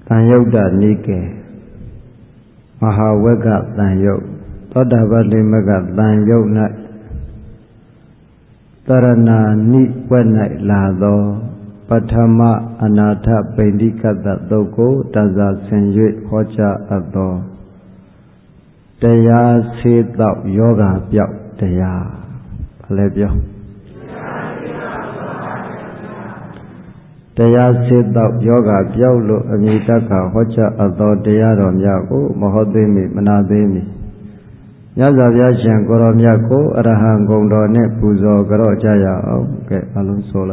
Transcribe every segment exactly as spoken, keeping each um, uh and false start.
Tanyota Nike Mahaweka Tanyot Tadavali Mega Tanyot Tarana Ni Wenai Lado Patama Anata Pendikata Doko Taza Senjit Hocha Ado Daya Sita Yoga Pyak Daya Palebyo Daya Sita Yoga Pyaulo Amitaka Hocha Ado Daya Romyako Mahodemi Manademi Yaza Vyashan Goromyako Arahan Gondone Puzo Garo Jaya Okay, Alun Sola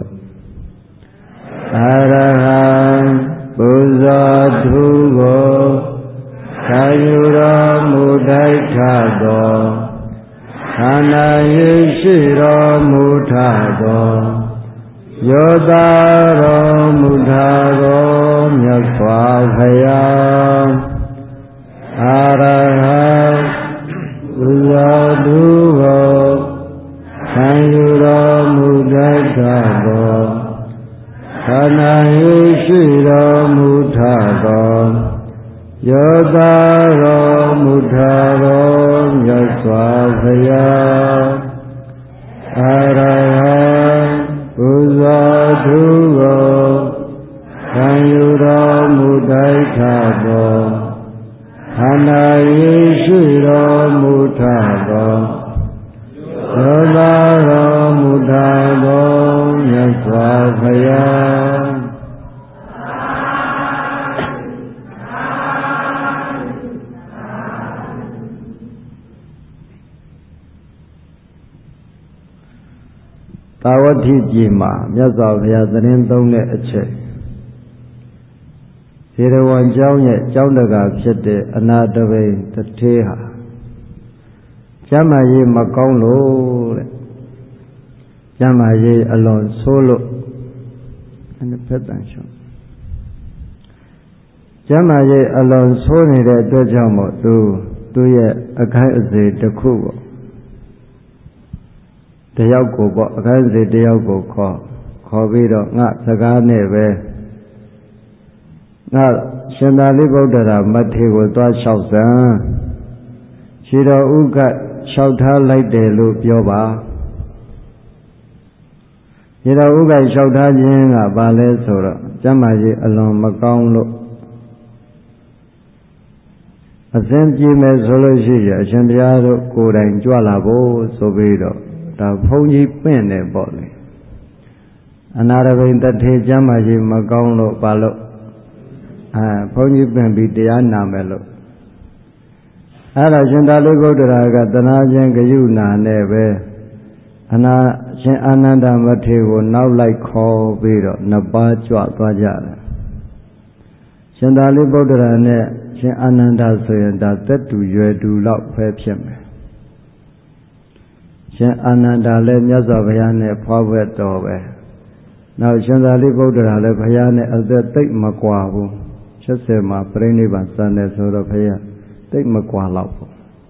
Arahan Puzo Dhugo Kayura Mudaitado Kana Yeshiro Mutado Yodaro Mudaro Myaswabhaya Arahan Puzo Kayura Mudaitado Kana Yeshiro Mutado Yodaro Mudaro Myaswabhaya Arahan Puzo Kayura Mudaitado Kana Yeshiro Mutado Yodaro Mudaro Myaswabhaya Tawati Jima, Yaza Vyazan Done Eche Sirawan Jaunya, Jaunaga Chete, Anadawe, the Teha Jamaye Makaulo Jamaye alone solo and the Petanshon Jamaye alone soni the Dojamo to do ye a kind of the Kubo. The Yako, Gazi, the Yako, Covido, not Sagane, not Shandalibo, that Mati will do Shausan. Shiro Uga, Shauta like the loop Yoba. Shiro Uga, Shauta Yinga, Bale Sora, Jamaji alone Macaulo. A Senti Mesology, Shandiado, Kuda, and Jualabo, Sobido. The Pony Pen a body. Another way that he Jamaji Magaulo Balo. Pony Pen be the Anamelo. Ada Jandaligo Draga, the Najan Gayuna neve. Ana Shin Ananda Mateo now like call Vido, Nabajwa Bajara. Jandaligo Drane, Shin Ananda Soyanda, that to you do love Pepsim. Shin Ananda le Myazavayane Pawet Dove. Now Shandali Bodra le Payane as the take Makwabu. Chesema Prenivan Sane Sorapaya. Take Makwalapo.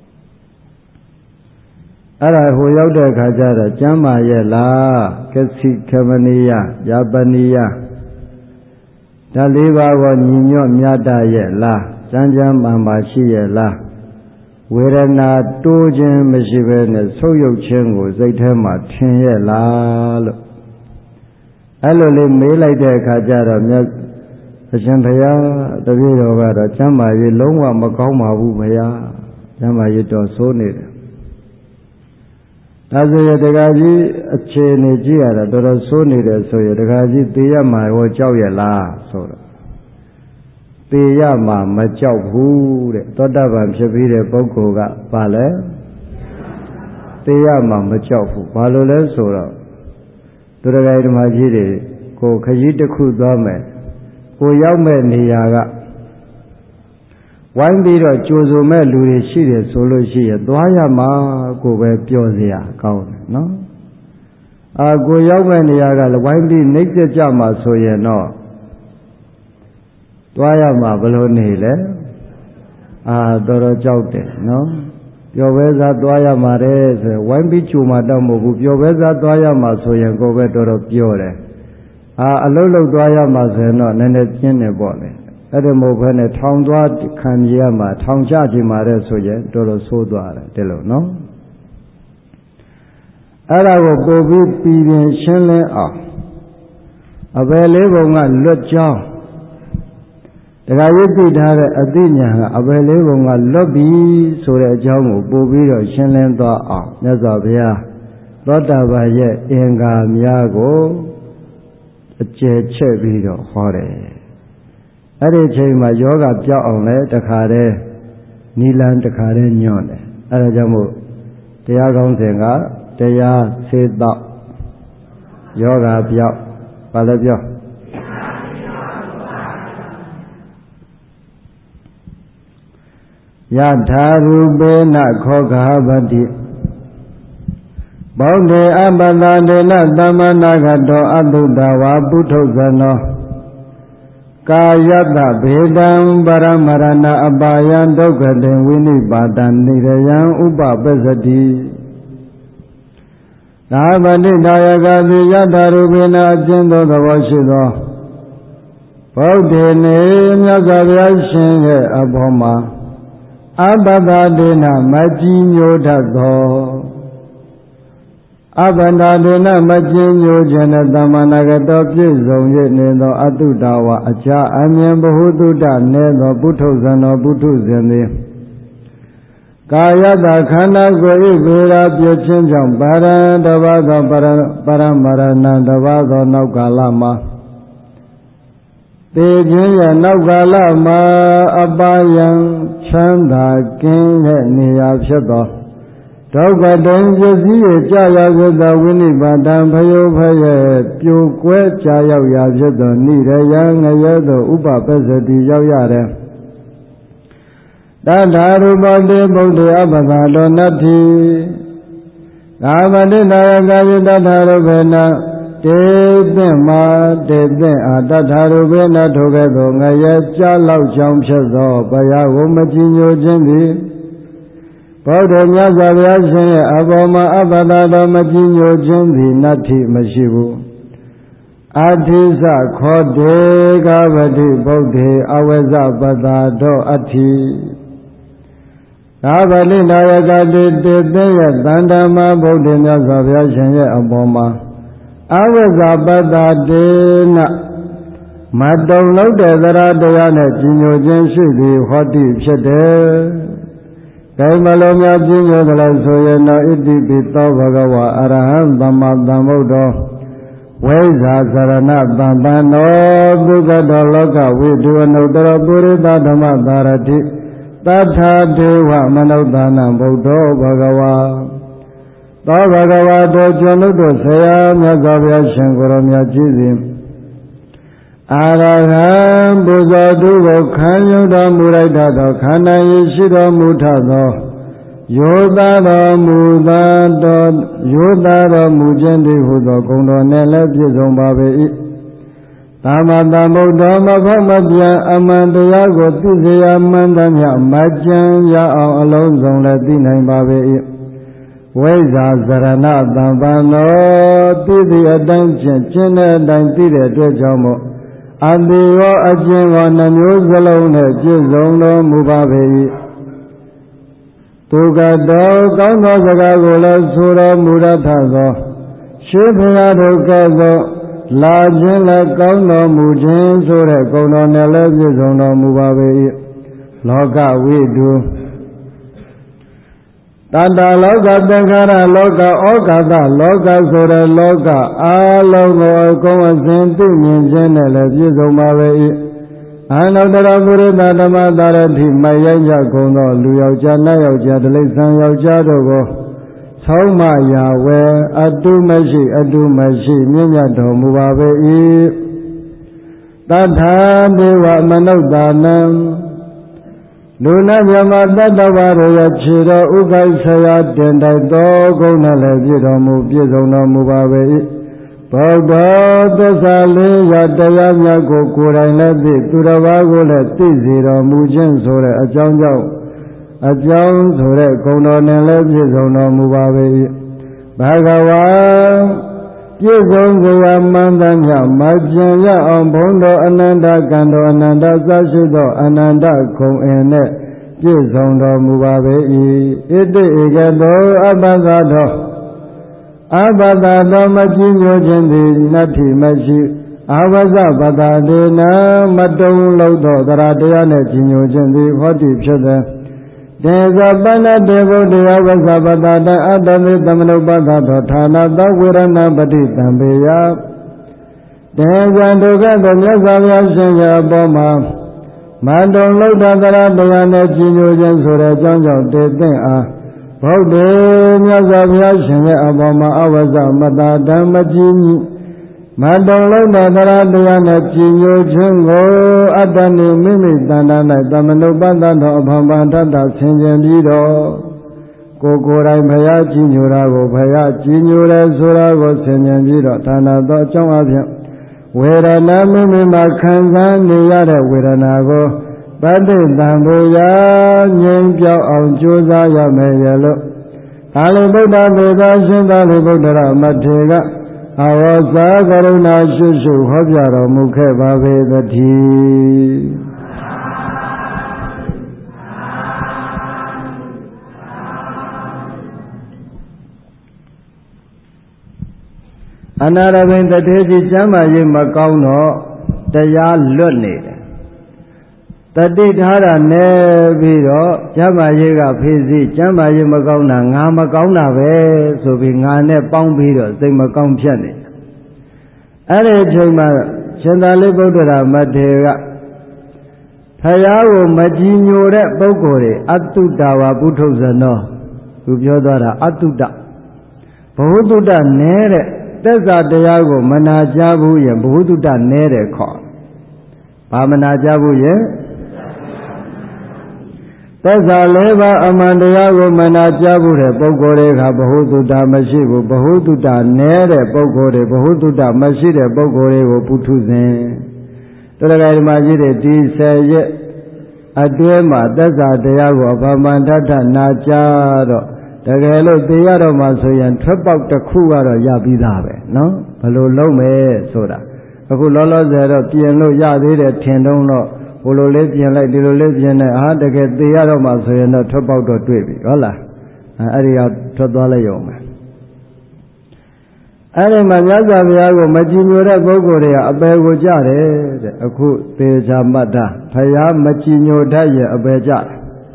Ara Huyauda Kajara, Jama Yela, Ketsi Kamania, Yabania. Daliva wa Nino Myada Yela, Janjam Ambashi Yela. Wherena Dojin Meshivene, Soyo Chengo, Zaitama, Tenye Lalo. Alole may like the Kajara, Shampaya, the Vidovara, Jama, Longa Makoma, Wumaya, Jama Yito Sonid. As the Gaji, a chain a Gia, the Sonid, so the Gaji, the Yama, or Joyala, so. Piyama Machapu, Todavan Shavire Bokoga, Pale Piyama Machapu, Palole Sora, Turagai Majiri, Ko Kajita Kudame, Ko Yame Niaga. One bit of Josume Louis Shiri Solo Shia, Dwayama, Go where Piozia, count, no? I go Yame Niaga, one bit naked Jama, so ye know. Dwayama Balonile, ah, Doro Joute, no? Your weather Dwayama is one bit you, Madame, your weather Dwayama, so you go where Doro Piore. Ah, a little Dwayama, no, and it's in a body. A အဲ့ဒါမဟုတ်ဘဲနဲ့ထောင်သွားခံရမှာထောင်ချကြမှာတဲ့ဆိုရင်တော်တော်ဆိုးသွားတယ်တဲ့လို့နော်အဲ့ဒါကိုပို့ပြီးပြည်ပြင်းရှင်းလင်းအောင်အဘယ်လေးဘုံကလွတ်ကြောင်းတရားရည်သိထားတဲ့အသိဉာဏ်ကအဘယ်လေးဘုံကလွတ်ပြီဆိုတဲ့အကြောင်းကိုပို့ပြီးတော့ရှင်းလင်းသွားအောင်မြတ်စွာဘုရားသောတာပန်ရဲ့အင်္ဂါများကိုအကျယ်ချဲ့ပြီးတော့ဟောတယ်အဲ့ဒီအချိန်မှာယောဂပြောက်အောင်လဲတခါတည်းနိလန်းတခါတည်းညွန့်တယ်အဲ့ဒါကြောင့်မို့တရားကောင်းစဉ်ကတရားစေတော့ယောဂပြောက်ဘာလဲပြောယထာရူပေနခောဂဟပတိဗုဒ္ဓေအပတတေနသမ္မနာဂတောအတုတဝါပုထုဇနောကာယတဗေဒံပရမရဏအပါယံဒုက္ခတေဝိနိပါတံနိရယံဥပပစ္စတိသာပတိတာယကတိယထာရူပေနအကျဉ်းသောသဘောရှိသောဗုဒ္ဓေနေမြတ်စွာဘုရားရှင်ရဲ့အဘောမှာအပတတေနမကြည်ညိုတတ်သောအပန္ဒဒေနမကျဉ်ညိုခြင်းနဲ့သမ္မာနာဂတောပြည့်စုံ၍နေသောအတုတဝအချာအမြင်ဘဟုတုတနေသောပုထုဇဏောပုထုဇဉ်သည်ကာယတခန္ဓာကိုယ်၏ဗေဒပြည့်ခြင်းကြောင့်ပါရံတပါးသောပရပရမရဏံတပါးသောနောက်ကာလမှာသေခြင်းရဲ့နောက်ကာလမှာအပါယံချမ်းသာကင်းတဲ့နေရာဖြစ်သောဒုက္ခတံပစ္စည်းရဲ့ကြာရောက်သောဝိနိဗ္ဗာန်ဖယောဖရဲ့ပြိုကွဲကြာရောက်ရာဖြစ်သောနိရယံငရဲသောဥပပစ္စတိရောက်ရတယ်တထာရူပတေဗုဒ္ဓအပသာတောနတ္ထိကာမတိနာယကာယတထာရူပေနတေသင်မာတေသင်အာတထာရူပေနထိုကဲ့သို့ငရဲကြာလောက်ကြောင်းဖြစ်သောဘုရားကိုမကြည်ညိုခြင်းသည်ဗုဒ္ဓမြတ်စွာဘုရားရှင်ရဲ့အပေါ်မှာအပ္ပဒါတော်မကြည်ညိုခြင်းသည်နတ္ထိမရှိဘူးအထိသခောတေကဗတိဗုဒ္ဓေအဝေဇပတ္တာတော်အထိကာဗလိနာယကတိတေသင်ရဲ့တန်ဓမ္မဗုဒ္ဓမြတ်စွာဘုရားရှင်ရဲ့အပေါ်မှာအဝိဇ္ဇပတ္တာတေနမတုံလို့တဲ့သရတရားနဲ့ကြည်ညိုခြင်းရှိသည်ဟောတိဖြစ်တယ်။ဒါမှလည်းများကြည်ညိုတယ်လို့ဆိုရင်တော့ဣတိပိသောဘဂဝါအရဟံသမ္မာသမ္ဗုဒ္ဓောဝိဇ္ဇာစရဏတံပန္နောဒုက္ခတောလောကဝိတုအနုတ္တရပုရိသဓမ္မသာရတိတထာဒေဝမနုဿာနံဗုဒ္ဓောဘဂဝါသောဘဂဝါတို့ကျွန်ုပ်တို့ဆရာမြတ်စွာဘုရားရှင်ကိုယ်တော်မြတ်ကြီးစဉ်အာရဟံပူဇော်သူကိုခံယူတော်မူလိုက်သောခန္ဓာရည်ရှိတော်မူထသောယောသားတော်မူသာတော်ယောသားတော်မူခြင်းတည်းဟုသောဂုဏ်တော်နှင့်လည်းပြည့်စုံပါပေ၏သမ္မာသမ္ဗုဒ္ဓမဖောက်မပြန်အမှန်တရားကိုသိစေရမှန်သမျှမကြံရအောင်အလုံးစုံလည်းသိနိုင်ပါပေ၏ဝိဇ္ဇာစရဏတံပန္နောသိသည့်အတိုင်းဖြင့်ကျင့်တဲ့အတိုင်းသိတဲ့အတွက်ကြောင့်မို့အတိရောအကျဉ်းရောနှမျိုးစလုံးနဲ့ပြည့်စုံတော်မူပါပေ၏သူကတော်ကောင်းသောစကားကိုလည်းဆိုတော်မူရထသောရှေးဘုရားတို့ကဲ့သို့လာခြင်းလည်းကောင်းတော်မူခြင်းဆိုတဲ့ဂုဏ်တော်နဲ့လည်းပြည့်စုံတော်မူပါပေ၏လောကဝိတုတတ္တလောကသင်္ခါရလောကဩကာသလောကဆိုတဲ့လောကအားလုံးကိုအကုန်အစင်သိမြင်ခြင်းနဲ့လည်းပြည့်စုံပါပေ၏အနုတ္တရပုရိသဓမ္မသာရတိမယိုက်ကြကုန်သောလူယောက်ျားနတ်ယောက်ျားတိရစ္ဆာန်ယောက်ျားတို့ကိုသုံးမရာဝဲအတုမရှိအတုမရှိမြင့်မြတ်တော်မူပါပေ၏တထာဒေဝမနုဿာနံလူနာမြမတတ္တဝါတို့ရဲ့ခြေတော်ဥက္ကိုက်ဆရာတင်တိုက်တော်ဂုဏ်နဲ့လည်းပြည့်တော်မူပြည့်စုံတော်မူပါပေ၏ဗုဒ္ဓသစ္စာလေးရတရားမြတ်ကိုကိုယ်တိုင်လည်းသိသူတစ်ပါးကိုလည်းသိစေတော်မူခြင်းဆိုတဲ့အကြောင်းကြောင့်အကြောင်းဆိုတဲ့ဂုဏ်တော်နဲ့လည်းပြည့်စုံတော်မူပါပေ၏ဘဂဝါပြည့်စုံကိုယ်ဝမှန်သမျှမကျင်ရအောင်ဘုံတော်အနန္တကံတော်အနန္တသရှိသောအနန္တခုံအင်းနဲ့ပြည့်စုံတော်မူပါပေ၏ဣတိဧကသောအပ္ပသသောအပ္ပသသောမကြည်ညိုခြင်းသည်နတ္ထိမရှိအာဝဇပတတေနမတုံလို့သောသရတရားနဲ့ကြည်ညိုခြင်းသည်ဟောတိဖြစ်သည်တေဇပဏ္ဏတေဘုဒ္ဓယဝဇပတတအတ္တမေသမနုပသသောဌာနသောဝေရဏပတိတံပေယတေဇံဒုက္ခသောမြတ်စွာဘုရားရှင်ရဲ့အပေါ်မှာမတုံလို့သောသရတရားနဲ့ကြည်ညိုခြင်းဆိုတဲ့အကြောင်းကြောင့်တေသင့်အားဘုဒ္ဓမြတ်စွာဘုရားရှင်ရဲ့အပေါ်မှာအဝဇမတတံမကြည်ညိမတုံလို့သောသရတရားနဲ့ကြည်ညိုခြင်းကိုအတ္တနိမိမိတဏ္ဍာ၌သမနုပသသောအဖော်ပန်တတ်တာဆင်ခြင်ပြီးတော့ကိုယ်ကိုယ်တိုင်ဘုရားကြည်ညိုတာကိုဘုရားကြည်ညိုတယ်ဆိုတာကိုဆင်ခြင်ပြီးတော့ဌာနသောအကြောင်းအပြင်ဝေဒနာမိမိမှာခံစားနေရတဲ့ဝေဒနာကိုပဋိသင်္ဘောရာငြိမ်းပြောက်အောင်ကြိုးစားရမယ်ရလို့သာလိဗုဒ္ဓမေသာရှင်သာလိဗုဒ္ဓရမထေကအဝဇ္ဇကရုဏာရှိရှိဟောပြတော်မူခဲ့ပါပေသတည်းအနာရဘိန်တထေကြီးကျမ်းမာရေးမကောင်းတော့တရားလွတ်နေတယ်တတိထားတာနဲ့ပြီးတော့ကျမ်းမာရေးကဖေးစီကျမ်းမာရေးမကောင်းတာငါမကောင်းတာပဲဆိုပြီးငါနဲ့ပေါင်းပြီးတော့စိတ်မကောင်းဖြစ်နေအဲ့ဒီအချိန်မှာရှင်သာရိပုတ္တရာမထေရကဖယားကိုမကြည်ညိုတဲ့ပုဂ္ဂိုလ်တွေအတုတဝါပုထုဇနောသူပြောသွားတာအတုတဘဝတုတနဲတဲ့သက်သာတရားကိုမနာကြဘူးရင်ဘဝတုတနဲတဲ့ခေါ်ဘာမနာကြဘူးရင်သက်သာလေးပါးအမှန်တရားကိုမနာကြဘူးတဲ့ပုဂ္ဂိုလ်တွေကဘဝတုတမရှိဘူးဘဝတုတနဲတဲ့ပုဂ္ဂိုလ်တွေဘဝတုတမရှိတဲ့ပုဂ္ဂိုလ်တွေကိုပုထုဇဉ်တရားဓမ္မကြီးတွေဒီဆယ်ရက်အတွဲမှာသက်သာတရားကိုအဖမှန်ထထနာကြတော့တကယ်လို့သိရတော့မှဆိုရင်ထွက်ပေါက်တစ်ခုကတော့ရပြီးသားပဲနော်ဘယ်လိုလုပ်မယ်ဆိုတာအခုလောလောဆယ်တော့ပြင်လို့ရသေးတယ်ထင်တော့တော့ဟိုလိုလေးပြင်လိုက်ဒီလိုလေးပြင်လိုက်ဟာတကယ်သိရတော့မှဆိုရင်တော့ထွက်ပေါက်တော့တွေ့ပြီဟုတ်လားအဲ့ဒီကထွက်သွားလိုက်ရုံပဲအဲ့ဒီမှာမြတ်စွာဘုရားကိုမကြည်ညိုတဲ့ပုဂ္ဂိုလ်တွေကအပယ်ကိုကြတယ်တဲ့အခုသေချာမှတ်တာဘုရားမကြည်ညိုတတ်ရင်အပယ်ကြတယ်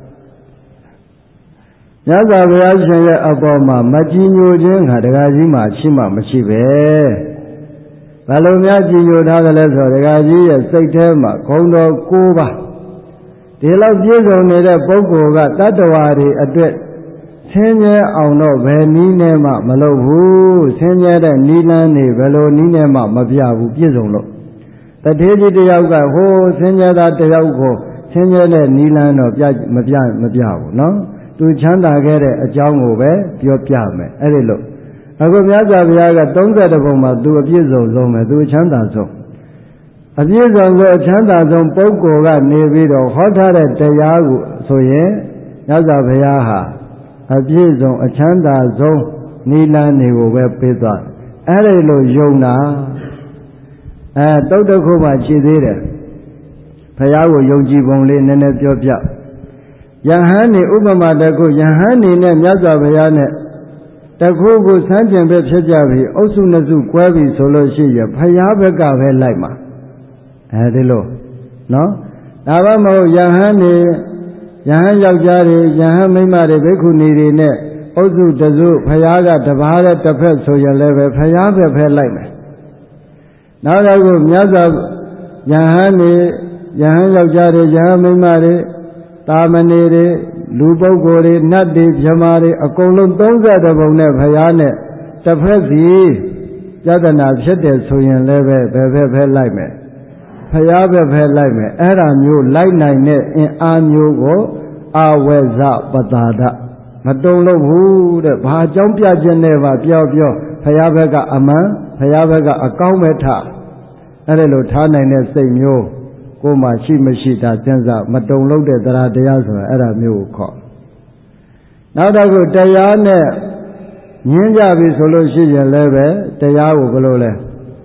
မြတ်စွာဘုရားရှင်ရဲ့အပေါ်မှာမကြည်ညိုခြင်းကတရားကြီးမှရှိမှမရှိပဲဘယ်လိုများကြည်ညိုထားတယ်လဲဆိုတော့တရားကြီးရဲ့စိတ်ထဲမှာဂုဏ်တော်၉ပါးဒီလောက်ပြည့်စုံနေတဲ့ပုဂ္ဂိုလ်ကတတ္တဝါတွေအတွက်ဆင်းရဲအောင်တော့ဘယ်နည်းနဲ့မှမလုပ်ဘူးဆင်းရဲတဲ့နိလန်းနေဘယ်လိုနည်းနဲ့မှမပြဘူးပြည့်စုံလို့တထေးကြီးတယောက်ကဟိုဆင်းရဲတာတယောက်ကိုဆင်းရဲတဲ့နိလန်းတော့ပြမပြမပြဘူးနော်သူချမ်းသာခဲ့တဲ့အကြောင်းကိုပဲပြောပြမယ်အဲ့ဒီလို့အခုမြတ်စွာဘုရားကသုံးဆယ်တပုံမှာသူအပြည့်စုံဆုံးပဲသူချမ်းသာဆုံးအပြည့်စုံဆုံးအချမ်းသာဆုံးပုဂ္ဂိုလ်ကနေပြီးတော့ဟောထားတဲ့တရားကိုဆိုရင်မြတ်စွာဘုရားဟာအပြည့်စုံအချမ်းသာဆုံးနိလန်းတွေကိုပဲပေးသွားအဲ့ဒီလိုယုံတာအဲတုတ်တခုမှရှိသေးတယ်ဘုရားကိုယုံကြည်ပုံလေးနည်းနည်းပြောပြယဟန်နေဥပမာတခုယဟန်နေနဲ့မြတ်စွာဘုရားနဲ့တခုခုဆန်းကျင်ပဲဖြစ်ကြပြီအုပ်စုနှစ်စုကွဲပြီဆိုလို့ရှိရင်ဘုရားဘက်ကပဲလိုက်မှာအဲဒီလိုနော်ဒါမှမဟုတ်ယဟန်နေယဟန်ယောက်ျားတွေယဟန်မိန်းမတွေဘိက္ခုနီတွေနဲ့အုပ်စုတစုဘုရားကတပါးတဲ့တစ်ဖက်ဆိုရင်လည်းပဲဘုရားပဲပဲလိုက်မယ်နောက်တစ်ခုမြတ်စွာယဟန်နေယဟန်ယောက်ျားတွေယဟန်မိန်းမတွေတာမဏေတွေလူပုဂ္ဂိုလ်တွေနတ်တွေဗြဟ္မာတွေအကုန်လုံးသုံးဆယ်ပုံနဲ့ဘုရားနဲ့တစ်ဖက်စီယတနာဖြစ်တယ်ဆိုရင်လည်းပဲဘယ်ဘက်ပဲလိုက်မယ်ဘုရားပဲပဲလိုက်မယ်အဲ့ဒါမျိုးလိုက်နိုင်တဲ့အင်အားမျိုးကိုအဝေဇပတာဒမတုံလို့ဘူးတဲ့ဘာအကြောင်းပြခြင်းနဲ့ပါပြောပြောဘုရားဘက်ကအမှန်ဘုရားဘက်ကအကောင်းပဲထားအဲ့ဒါလိုထားနိုင်တဲ့စိတ်မျိုးကိုယ်မှရှိမရှိတာစဉ်းစားမတုံလို့တဲ့တရားတရားဆိုတာအဲ့ဒါမျိုးကိုခေါ်နောက်တစ်ခုတရားနဲ့ညင်းကြပြီဆိုလို့ရှိရင်လည်းပဲတရားကိုဘယ်လိုလဲ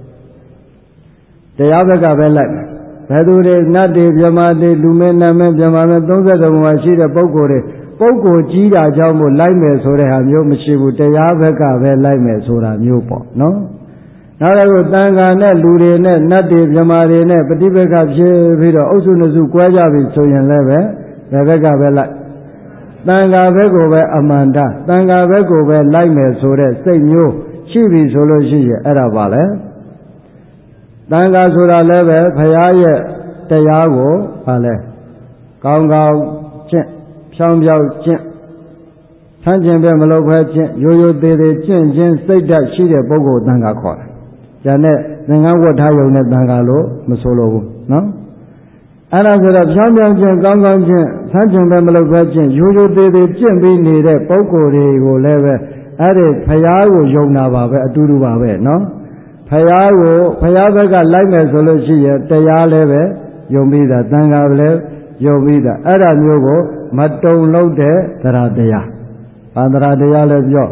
တရားဘက်ကပဲလိုက်မယ်ဘယ်သူတွေနတ်တွေမြမတွေလူမင်းနတ်မင်းမြမမင်းသုံးဆယ်ဘုံမှာရှိတဲ့ပုဂ္ဂိုလ်တွေပုဂ္ဂိုလ်ကြီးတာကြောင့်မို့လိုက်မယ်ဆိုတဲ့ဟာမျိုးမရှိဘူးတရားဘက်ကပဲလိုက်မယ်ဆိုတာမျိုးပေါ့နော်နောက်တော့တန်ခါနဲ့လူတွေနဲ့နတ်တွေမြမတွေနဲ့ပฏิပက္ခဖြစ်ပြီးတော့အုပ်စုနှစ်စုကွဲကြပြီဆိုရင်လည်းပဲဘယ်ဘက်ကပဲလိုက်တန်ခါဘက်ကိုပဲအမှန်တတန်ခါဘက်ကိုပဲလိုက်မယ်ဆိုတဲ့စိတ်မျိုးရှိပြီဆိုလို့ရှိရင်အဲ့ဒါပါလေတန်ခါဆိုတာလည်းပဲဘုရားရဲ့တရားကိုပါလေကောင်းကောင်းကျင့်ဖြောင်းဖြောင်းကျင့်ဆန်းကျင်ပဲမလုပ်ဘဲကျင့်ရိုးရိုးသေးသေးကျင့်ခြင်းစိတ်ဓာတ်ရှိတဲ့ပုဂ္ဂိုလ်တန်ခါခေါ်တယ်။ကျန်တဲ့သင်္ကန်းဝတ်ထားရုံနဲ့တန်ခါလို့မဆိုလိုဘူးနော်။အဲ့ဒါဆိုတော့ဖြောင်းဖြောင်းကျင့်ကောင်းကောင်းကျင့်ဆန်းကျင်ပဲမလုပ်ဘဲကျင့်ရိုးရိုးသေးသေးကျင့်ပြီးနေတဲ့ပုဂ္ဂိုလ်တွေကိုလည်းပဲအဲ့ဒီဘုရားကိုယုံတာပါပဲအတူတူပါပဲနော်။ဘုရားကိုဘုရားဘက်ကလိုက်မယ်ဆိုလို့ရှိရင်တရားလည်းပဲယုံပြီးတာတန်ခါလည်းယုံပြီးတာအဲ့ဒါမျိုးကိုမတုံလို့တဲ့တရားတရားဘာတရားတရားလဲပြော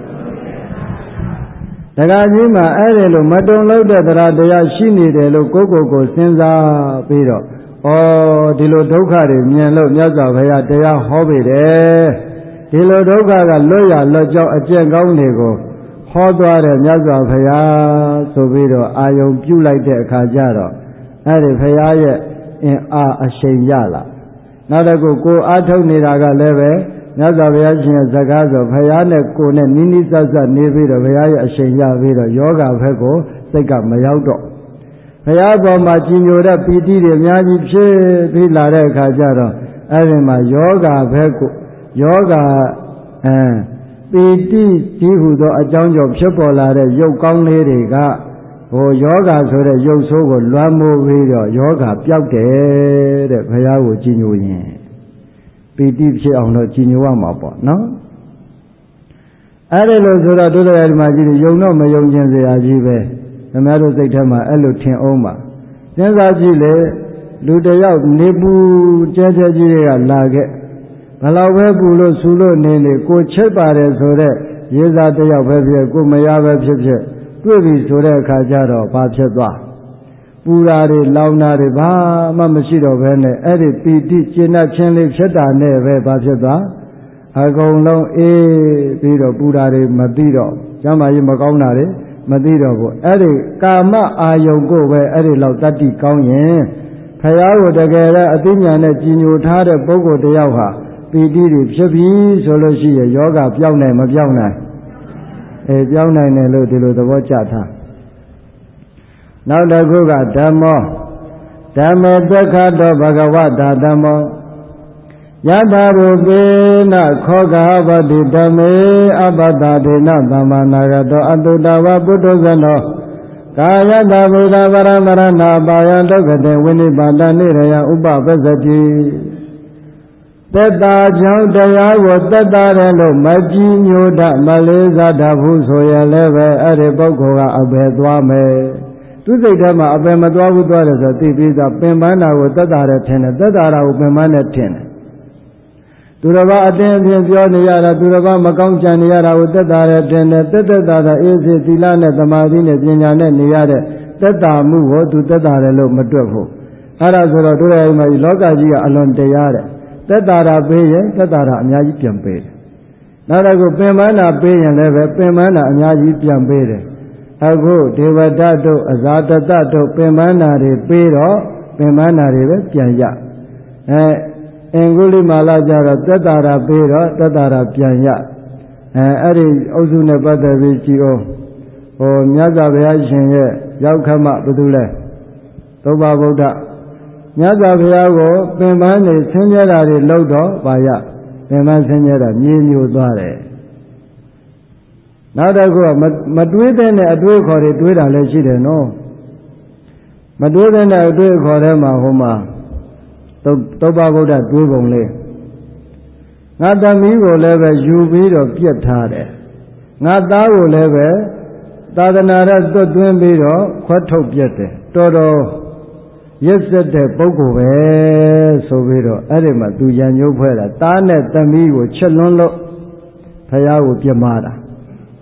တရားကြီးမှာအဲ့ဒီလိုမတုံလို့တဲ့တရားတရားရှိနေတယ်လို့ကိုယ့်ကိုယ်ကိုစဉ်းစားပြီးတော့ဩဒီလိုဒုက္ခတွေမြင်လို့မြတ်စွာဘုရားတရားဟောပေတယ်ဒီလိုဒုက္ခကလွတ်ရလွတ်ကြောင်းအကျင့်ကောင်းတွေကိုဟောသွားတယ်မြတ်စွာဘုရားဆိုပြီးတော့အာယုံပြုလိုက်တဲ့အခါကျတော့အဲ့ဒီဘုရားရဲ့အင်အားအရှိန်ရလာနောက်တစ်ခုကိုအားထုတ်နေတာကလည်းပဲမြတ်စွာဘုရားရှင်ရဲ့စကားဆိုဘုရားနဲ့ကိုယ်နဲ့နိနိဆက်ဆက်နေပြီးတော့ဘုရားရဲ့အရှိန်ရပြီးတော့ယောဂဘက်ကိုစိတ်ကမရောက်တော့ဘုရားပေါ်မှာကြည်ညိုတဲ့ပီတိတွေအများကြီးဖြစ်ပြီးလာတဲ့အခါကျတော့အဲ့ဒီမှာယောဂဘက်ကိုယောဂအဲပီတိကြီးဟုသောအကြောင်းကြောင့်ဖြစ်ပေါ်လာတဲ့ရုပ်ကောင်းလေးတွေကဟိုယောဂဆိုတဲ့ရုပ်ဆိုးကိုလွှမ်းမိုးပြီးတော့ယောဂပျောက်တယ်တဲ့ဘုရားကိုကြည်ညိုရင်ပီတိဖြစ်အောင်တော့ကြည်ညိုရမှာပေါ့နော်အဲ့ဒီလိုဆိုတော့တို့ရဲ့ဒီမှာကြည့်ယုံတော့မယုံခြင်းစရာကြီးပဲခင်ဗျားတို့စိတ်ထဲမှာအဲ့လိုထင်အောင်ပါစဉ်းစားကြည့်လေလူတယောက်နေပူကျဲကျဲကြီးတွေကလာခဲ့ဘယ်လောက်ပဲပူလို့ဆူလို့နေနေကိုချစ်ပါတယ်ဆိုတော့ရေးစားတယောက်ပဲဖြစ်ကိုမရပဲဖြစ်ဖြစ်တွေ့ပြီဆိုတဲ့အခါကျတော့ဘာဖြစ်သွားပူရာတွေလောင်တာတွေဘာမှမရှိတော့ဘဲနဲ့အဲ့ဒီပီတိကျဉ်းချင်းလေးဖြစ်တာနဲ့ပဲဘာဖြစ်သွားအကုန်လုံးအေးပြီးတော့ပူရာတွေမသိတော့ကျမ်းမာရေးမကောင်းတာတွေမသိတော့ဘူးအဲ့ဒီကာမအာယုံကိုပဲအဲ့ဒီလောက်တတ္တိကောင်းရင်ဖယားကိုတကယ်လည်းအသိဉာဏ်နဲ့ကြည်ညိုထားတဲ့ပုဂ္ဂိုလ်တယောက်ဟာပီတိတွေဖြစ်ပြီဆိုလို့ရှိရင်ယောဂပြောင်းနိုင်မပြောင်းနိုင်အဲပြောင်းနိုင်တယ်လို့ဒီလိုသဘောကျထားနောက်တစ်ခုကဓမ္မောဓမ္မေတက္ခတောဘဂဝတာဓမ္မောယထာရူပေနခောဂဗတိဓမ္မေအပတ္တဒေနသမ္မာနာဂတောအတုတဝပုထုဇနောကာယတဗေဒဗရမရဏပါယံဒုက္ခတေဝိနိပါဒနိရယဥပပစ္စတိသက်တာကြောင့်တရားကိုသက်တာတယ်လို့မကြည်ညိုတတ်မလေးစားတတ်ဘူးဆိုရင်လည်းပဲအဲ့ဒီပုဂ္ဂိုလ်ကအဘယ်သွားမယ်သူစိတ်ထဲမှာအပယ်မသွားဘူးသွားတယ်ဆိုသိပြီးသားပင်ပန်းတာကိုသက်တာတယ်ထင်တယ်သက်တာတာကိုပင်ပန်းတယ်ထင်တယ်သူတစ်ပါးအတင်းအပြင်းပြောနေရတာသူတစ်ပါးမကောင်းကြံနေရတာကိုသက်တာတယ်ထင်တယ်သက်သက်တာတာအေးစေသီလနဲ့သမာဓိနဲ့ပညာနဲ့နေရတဲ့သက်တာမှုကိုသူသက်တာတယ်လို့မတွက်ဘူးအဲ့ဒါဆိုတော့တို့ရဲ့မှာလောကကြီးကအလွန်တရားတဲ့သက်တာတာပေးရင်သက်တာတာအများကြီးပြန်ပေးတယ်နောက်တစ်ခုပင်ပန်းတာပေးရင်လည်းပဲပင်ပန်းတာအများကြီးပြန်ပေးတယ်အခုဒေဝဒတ်တို့အဇာတတတို့ပင်ပန်းတာတွေပေးတော့ပင်ပန်းတာတွေပဲပြန်ရအဲအင်္ဂုလိမာလာကြတော့သက်တာတာပေးတော့သက်တာတာပြန်ရအဲအဲ့ဒီအုပ်စုနဲ့ပတ်သက်ပြီးကြည့်အောင်ဟိုမြတ်စွာဘုရားရှင်ရဲ့ရောက်ခမဘယ်သူလဲသုဘဗုဒ္ဓမြတ်စွာဘုရားကိုပင်ပန်းနေဆင်းရဲတာတွေလှုပ်တော့ပါရပင်ပန်းဆင်းရဲတာမြေညိုသွားတယ်နောက်တစ်ခုကမတွေးတဲ့အတွေးခေါ်တွေတွေးတာလည်းရှိတယ်နော်မတွေးတဲ့အတွေးခေါ်ထဲမှာဟိုမှာသုဘဗုဒ္ဓတွေးပုံလေးငါသမီးကိုလည်းပဲယူပြီးတော့ပြက်ထားတယ်ငါသားကိုလည်းပဲသာသနာရသွတ်သွင်းပြီးတော့ခွဲထုတ်ပြက်တယ်တော်တော်ရစ်စစ်တဲ့ပုဂ္ဂိုလ်ပဲဆိုပြီးတော့အဲ့ဒီမှာသူရံညိုးဖွဲ့တာသားနဲ့သမီးကိုချက်လွန်းလို့ဖယားကိုပြမတာ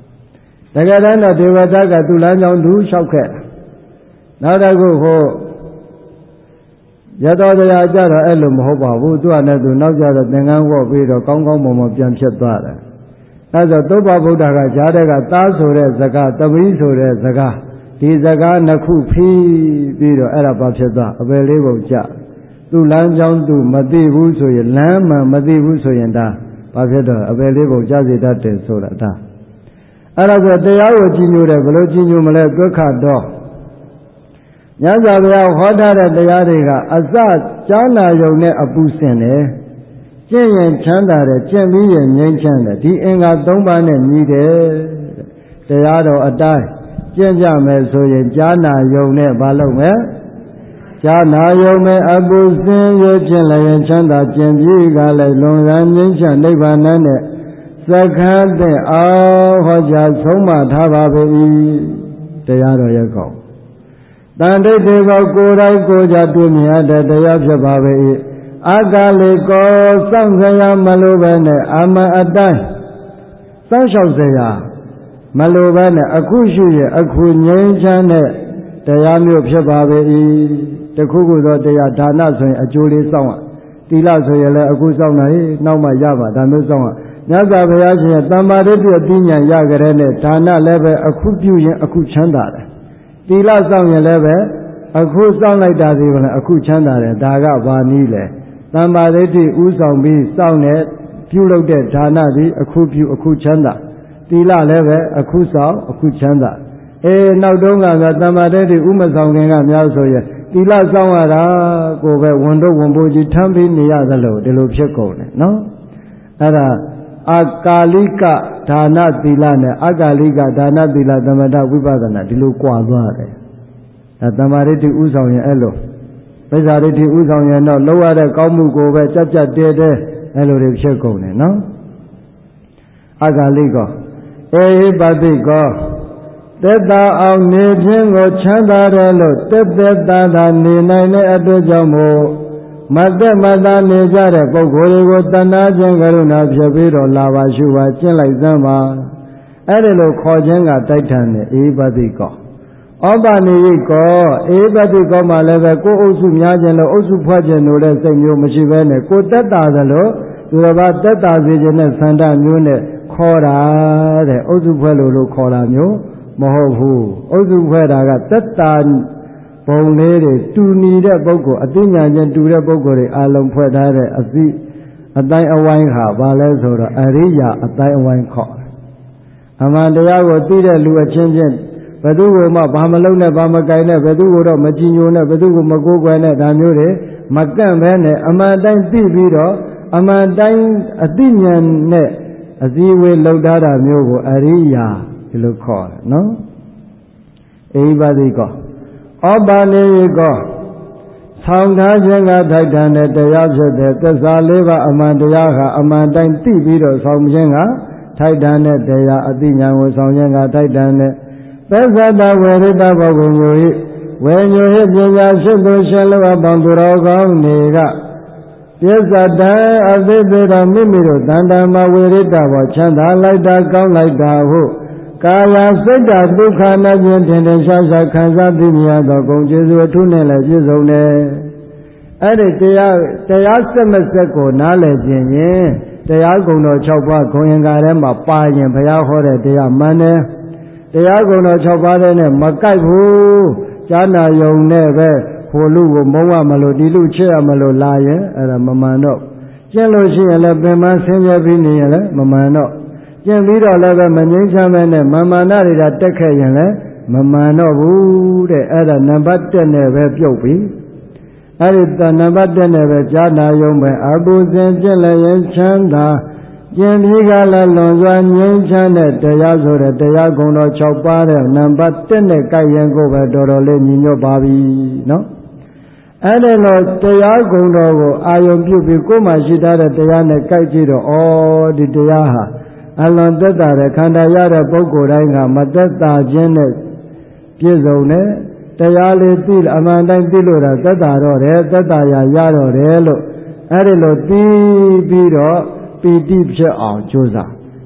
တကယ်တမ်းတော့ဒေဝတာကသူ့လမ်းကြောင်းသူလျှောက်ခဲ့နောက်တစ်ခုဟိုရတော်တရားကြတော့အဲ့လိုမဟုတ်ပါဘူးသူကလည်းသူနောက်ကြတော့သင်္ကန်းဝတ်ပြီးတော့ကောင်းကောင်းမွန်မွန်ပြန်ဖြစ်သွားတယ်အဲဆိုသုဘဗုဒ္ဓကကြားတဲ့ကသားဆိုတဲ့စကားသမီးဆိုတဲ့စကားဒီစကားနှစ်ခုဖြီးပြီးတော့အဲ့ဒါဘာဖြစ်သွားအပယ်လေးပုံကြသူ့လမ်းကြောင်းသူမသိဘူးဆိုရင်လမ်းမှမသိဘူးဆိုရင်ဒါဘာဖြစ်တော့အပယ်လေးပုံကြစေတတ်တယ်ဆိုတာဒါအဲ့ဒါဆိုတရားကိုကြည်ညိုတယ်ဘယ်လိုကြည်ညိုမလဲဒုက္ခတော့မြတ်စွာဘုရားဟောထားတဲ့တရားတွေကအစကြားနာယုံနဲ့အပူစင်တယ်ကျင့်ရင်ချမ်းသာတယ်ကျင့်ပြီးရင်ငြိမ်းချမ်းတယ်ဒီအင်္ဂါသုံးပါးနဲ့ညီတယ်တရားတော်အတိုင်းကျင့်ကြမယ်ဆိုရင်ကြားနာယုံနဲ့ဘာလုပ်မလဲကြားနာယုံနဲ့အပူစင်ရကျင့်လည်းရင်ချမ်းသာကျင့်ပြီးကလည်းလွန်ရန်ငြိမ်းချမ်းနိဗ္ဗာန်နဲ့စခန်းတဲ့အားဟောကြားဆုံးမထားပါပေ၏တရားတော်ရဲ့ကောင်းတန်တိတ်တွေကောကိုယ်တိုင်ကိုယ်ကြတွေ့မြင်တဲ့တရားဖြစ်ပါပေ၏အကာလိကောစောင့်စရာမလိုပဲနဲ့အမှန်အတိုင်းစောင့်ရှောက်စရာမလိုပဲနဲ့အခုရှိရင်အခုငြိမ်းချမ်းတဲ့တရားမျိုးဖြစ်ပါပေ၏တခုခုသောတရားဒါနဆိုရင်အကျိုးလေးစောင့်ရသီလဆိုရင်လည်းအခုစောင့်နိုင်နောက်မှရပါဒါမျိုးစောင့်ရမြတ်စွာဘုရားရှင်ရဲ့တမ္မာဒိဋ္ဌိအပညာရကြတဲ့နဲ့ဒါနလည်းပဲအခုပြုရင်အခုချမ်းသာတယ်သီလစောင့်ရင်လည်းပဲအခုစောင့်လိုက်တာဒီကလည်းအခုချမ်းသာတယ်ဒါကဘာနည်းလဲတမ္မာဒိဋ္ဌိဥဆောင်ပြီးစောင့်နေပြုလုပ်တဲ့ဒါနသည်အခုပြုအခုချမ်းသာသီလလည်းပဲအခုစောင့်အခုချမ်းသာအေးနောက်တုန်းကတမ္မာဒိဋ္ဌိဥမဆောင်ခင်ကများဆိုရင်သီလစောင့်ရတာကိုပဲဝန်တော့ဝန်ဖို့ကြီးထမ်းပြီးနေရသလိုဒီလိုဖြစ်ကုန်တယ်နော်အဲ့ဒါအကာလိကဒါနသီလနဲ့အကာလိကဒါနသီလသမထဝိပဿနာဒီလိုကွာသွားတယ်အဲတမ္မာဒိဋ္ဌိဥဆောင်ရင်အဲ့လိုပိစ္ဆာဒိဋ္ဌိဥဆောင်ရင်တော့လောက်ရတဲ့ကောင်းမှုကိုပဲကြက်ကြက်တဲတဲအဲ့လိုတွေဖြစ်ကုန်တယ်နော်အကာလိကောအေဟိပတိကောသက်သာအောင်နေခြင်းကိုချမ်းသာတယ်လို့တက်တက်သာသာနေနိုင်တဲ့အတွက်ကြောင့်မို့မတ္တမတ္တနေကြတဲ့ပုဂ္ဂိုလ်တွေကိုတဏှာခြင်းကရုဏာဖြစ်ပြီးတော့လာပါရှုပါကျင့်လိုက်သမ်းပါအဲ့ဒီလိုခေါ်ခြင်းကတိုက်ထန်တယ်အေဟိပတိကောဩပနိယိကောအေဟိပတိကောမှလည်းပဲကိုယ်အုပ်စုများခြင်းလို့အုပ်စုဖွဲ့ခြင်းလို့တဲ့စိတ်မျိုးမရှိဘဲနဲ့ကိုယ်တက်တာသလိုသူတော်ဘာတက်တာစေခြင်းနဲ့ဆန္ဒမျိုးနဲ့ခေါ်တာတဲ့အုပ်စုဖွဲ့လို့လို့ခေါ်တာမျိုးမဟုတ်ဘူးအုပ်စုဖွဲ့တာကတက်တာပုံလေးတွေတူညီတဲ့ပုဂ္ဂိုလ်အသိဉာဏ်ချင်းတူတဲ့ပုဂ္ဂိုလ်တွေအလုံးဖွဲ့ထားတဲ့အသိအတိုင်းအဝိုင်းဟာဘာလဲဆိုတော့အရိယာအတိုင်းအဝိုင်းခေါ်တယ်အမှန်တရားကိုသိတဲ့လူအချင်းချင်းဘယ်သူ့ကိုမှဘာမလုပ်နဲ့ဘာမကိုင်နဲ့ဘယ်သူ့ကိုတော့မကြည်ညိုနဲ့ဘယ်သူ့ကိုမကိုးကွယ်နဲ့ဒါမျိုးတွေမကန့်ပဲနဲ့အမှန်တိုင်းသိပြီးတော့အမှန်တိုင်းအသိဉာဏ်နဲ့အစည်းအဝေးလုပ်ထားတာမျိုးကိုအရိယာဒီလိုခေါ်တယ်နော်အေဟိပတိကောဩပါနေကောဆောင်ထားခြင်းကထိုက်တန်တဲ့တရားဖြစ်တဲ့သစ္စာလေးပါးအမှန်တရားဟာအမှန်တိုင်းသိပြီးတော့ဆောင်ခြင်းကထိုက်တန်တဲ့တရားအသိဉာဏ်ကိုဆောင်ခြင်းကထိုက်တန်တဲ့သစ္စာတဝေရိတဘောဂုံညိုဤဝေညိုဤပညာရှိသူရှင်လောအပေါင်းသူတော်ကောင်းတွေကပြစ္ဆတံအသိသေးတော်မိမိတို့တန်တမဝေရိတဘောချမ်းသာလိုက်တာကောင်းလိုက်တာဟုကာယစိတ်ဓာဒုက္ခနာခြင်းထင်ထင်ရှားရှားခံစားသိမြင်သောဂုဏ်ကျေးဇူးအထူးနဲ့လည်းပြည့်စုံတယ်အဲ့ဒီတရားတရားစက်မစက်ကိုနားလည်ခြင်းရင်တရားဂုဏ်တော်၆ပါးဂုဏ်အင်္ဂါထဲမှာပါရင်ဘုရားဟောတဲ့တရားမှန်တယ်တရားဂုဏ်တော်၆ပါးထဲနဲ့မကိုက်ဘူးကြားနာယုံနဲ့ပဲဟိုလူကိုမုန်းရမလို့ဒီလူချစ်ရမလို့လာရင်အဲ့ဒါမမှန်တော့ကျင့်လို့ရှိရင်လည်းပင်ပန်းဆင်းရဲပြီးနေရင်လည်းမမှန်တော့ကျင့်ပြီးတော့လည်းပဲမငြိမ်းချမ်းပဲနဲ့မာမာနတွေကတက်ခဲ့ရင်လည်းမမှန်တော့ဘူးတဲ့အဲ့ဒါနံပါတ်၁နဲ့ပဲပြုတ်ပြီအဲ့ဒီနံပါတ်၁နဲ့ပဲကြားနာယုံပဲအပူစင်ကျင့်လည်းရင်ချမ်းသာကျင့်ပြီးကလည်းလွန်စွာငြိမ်းချမ်းတဲ့တရားဆိုတဲ့တရားဂုဏ်တော်၆ပါးတဲ့နံပါတ်၁နဲ့ကြိုက်ရင်ကိုပဲတော်တော်လေးညီညွတ်ပါပြီနော်အဲ့ဒီလိုတရားဂုဏ်တော်ကိုအာယုံပြုပြီးကိုယ်မှရှိထားတဲ့တရားနဲ့ကြိုက်ကြည့်တော့ဩဒီတရားဟာအလွန်သက်သာတဲ့ခန္ဓာရတဲ့ပုဂ္ဂိုလ်တိုင်းကမသက်သာခြင်းနဲ့ပြည့်စုံတဲ့တရားလေးသိအမှန်တိုင်းသိလို့တာသက်သာတော့တယ်သက်သာရရတော့တယ်လို့အဲ့ဒီလိုသိပြီးတော့ပီတိဖြစ်အောင်ကြိုးစား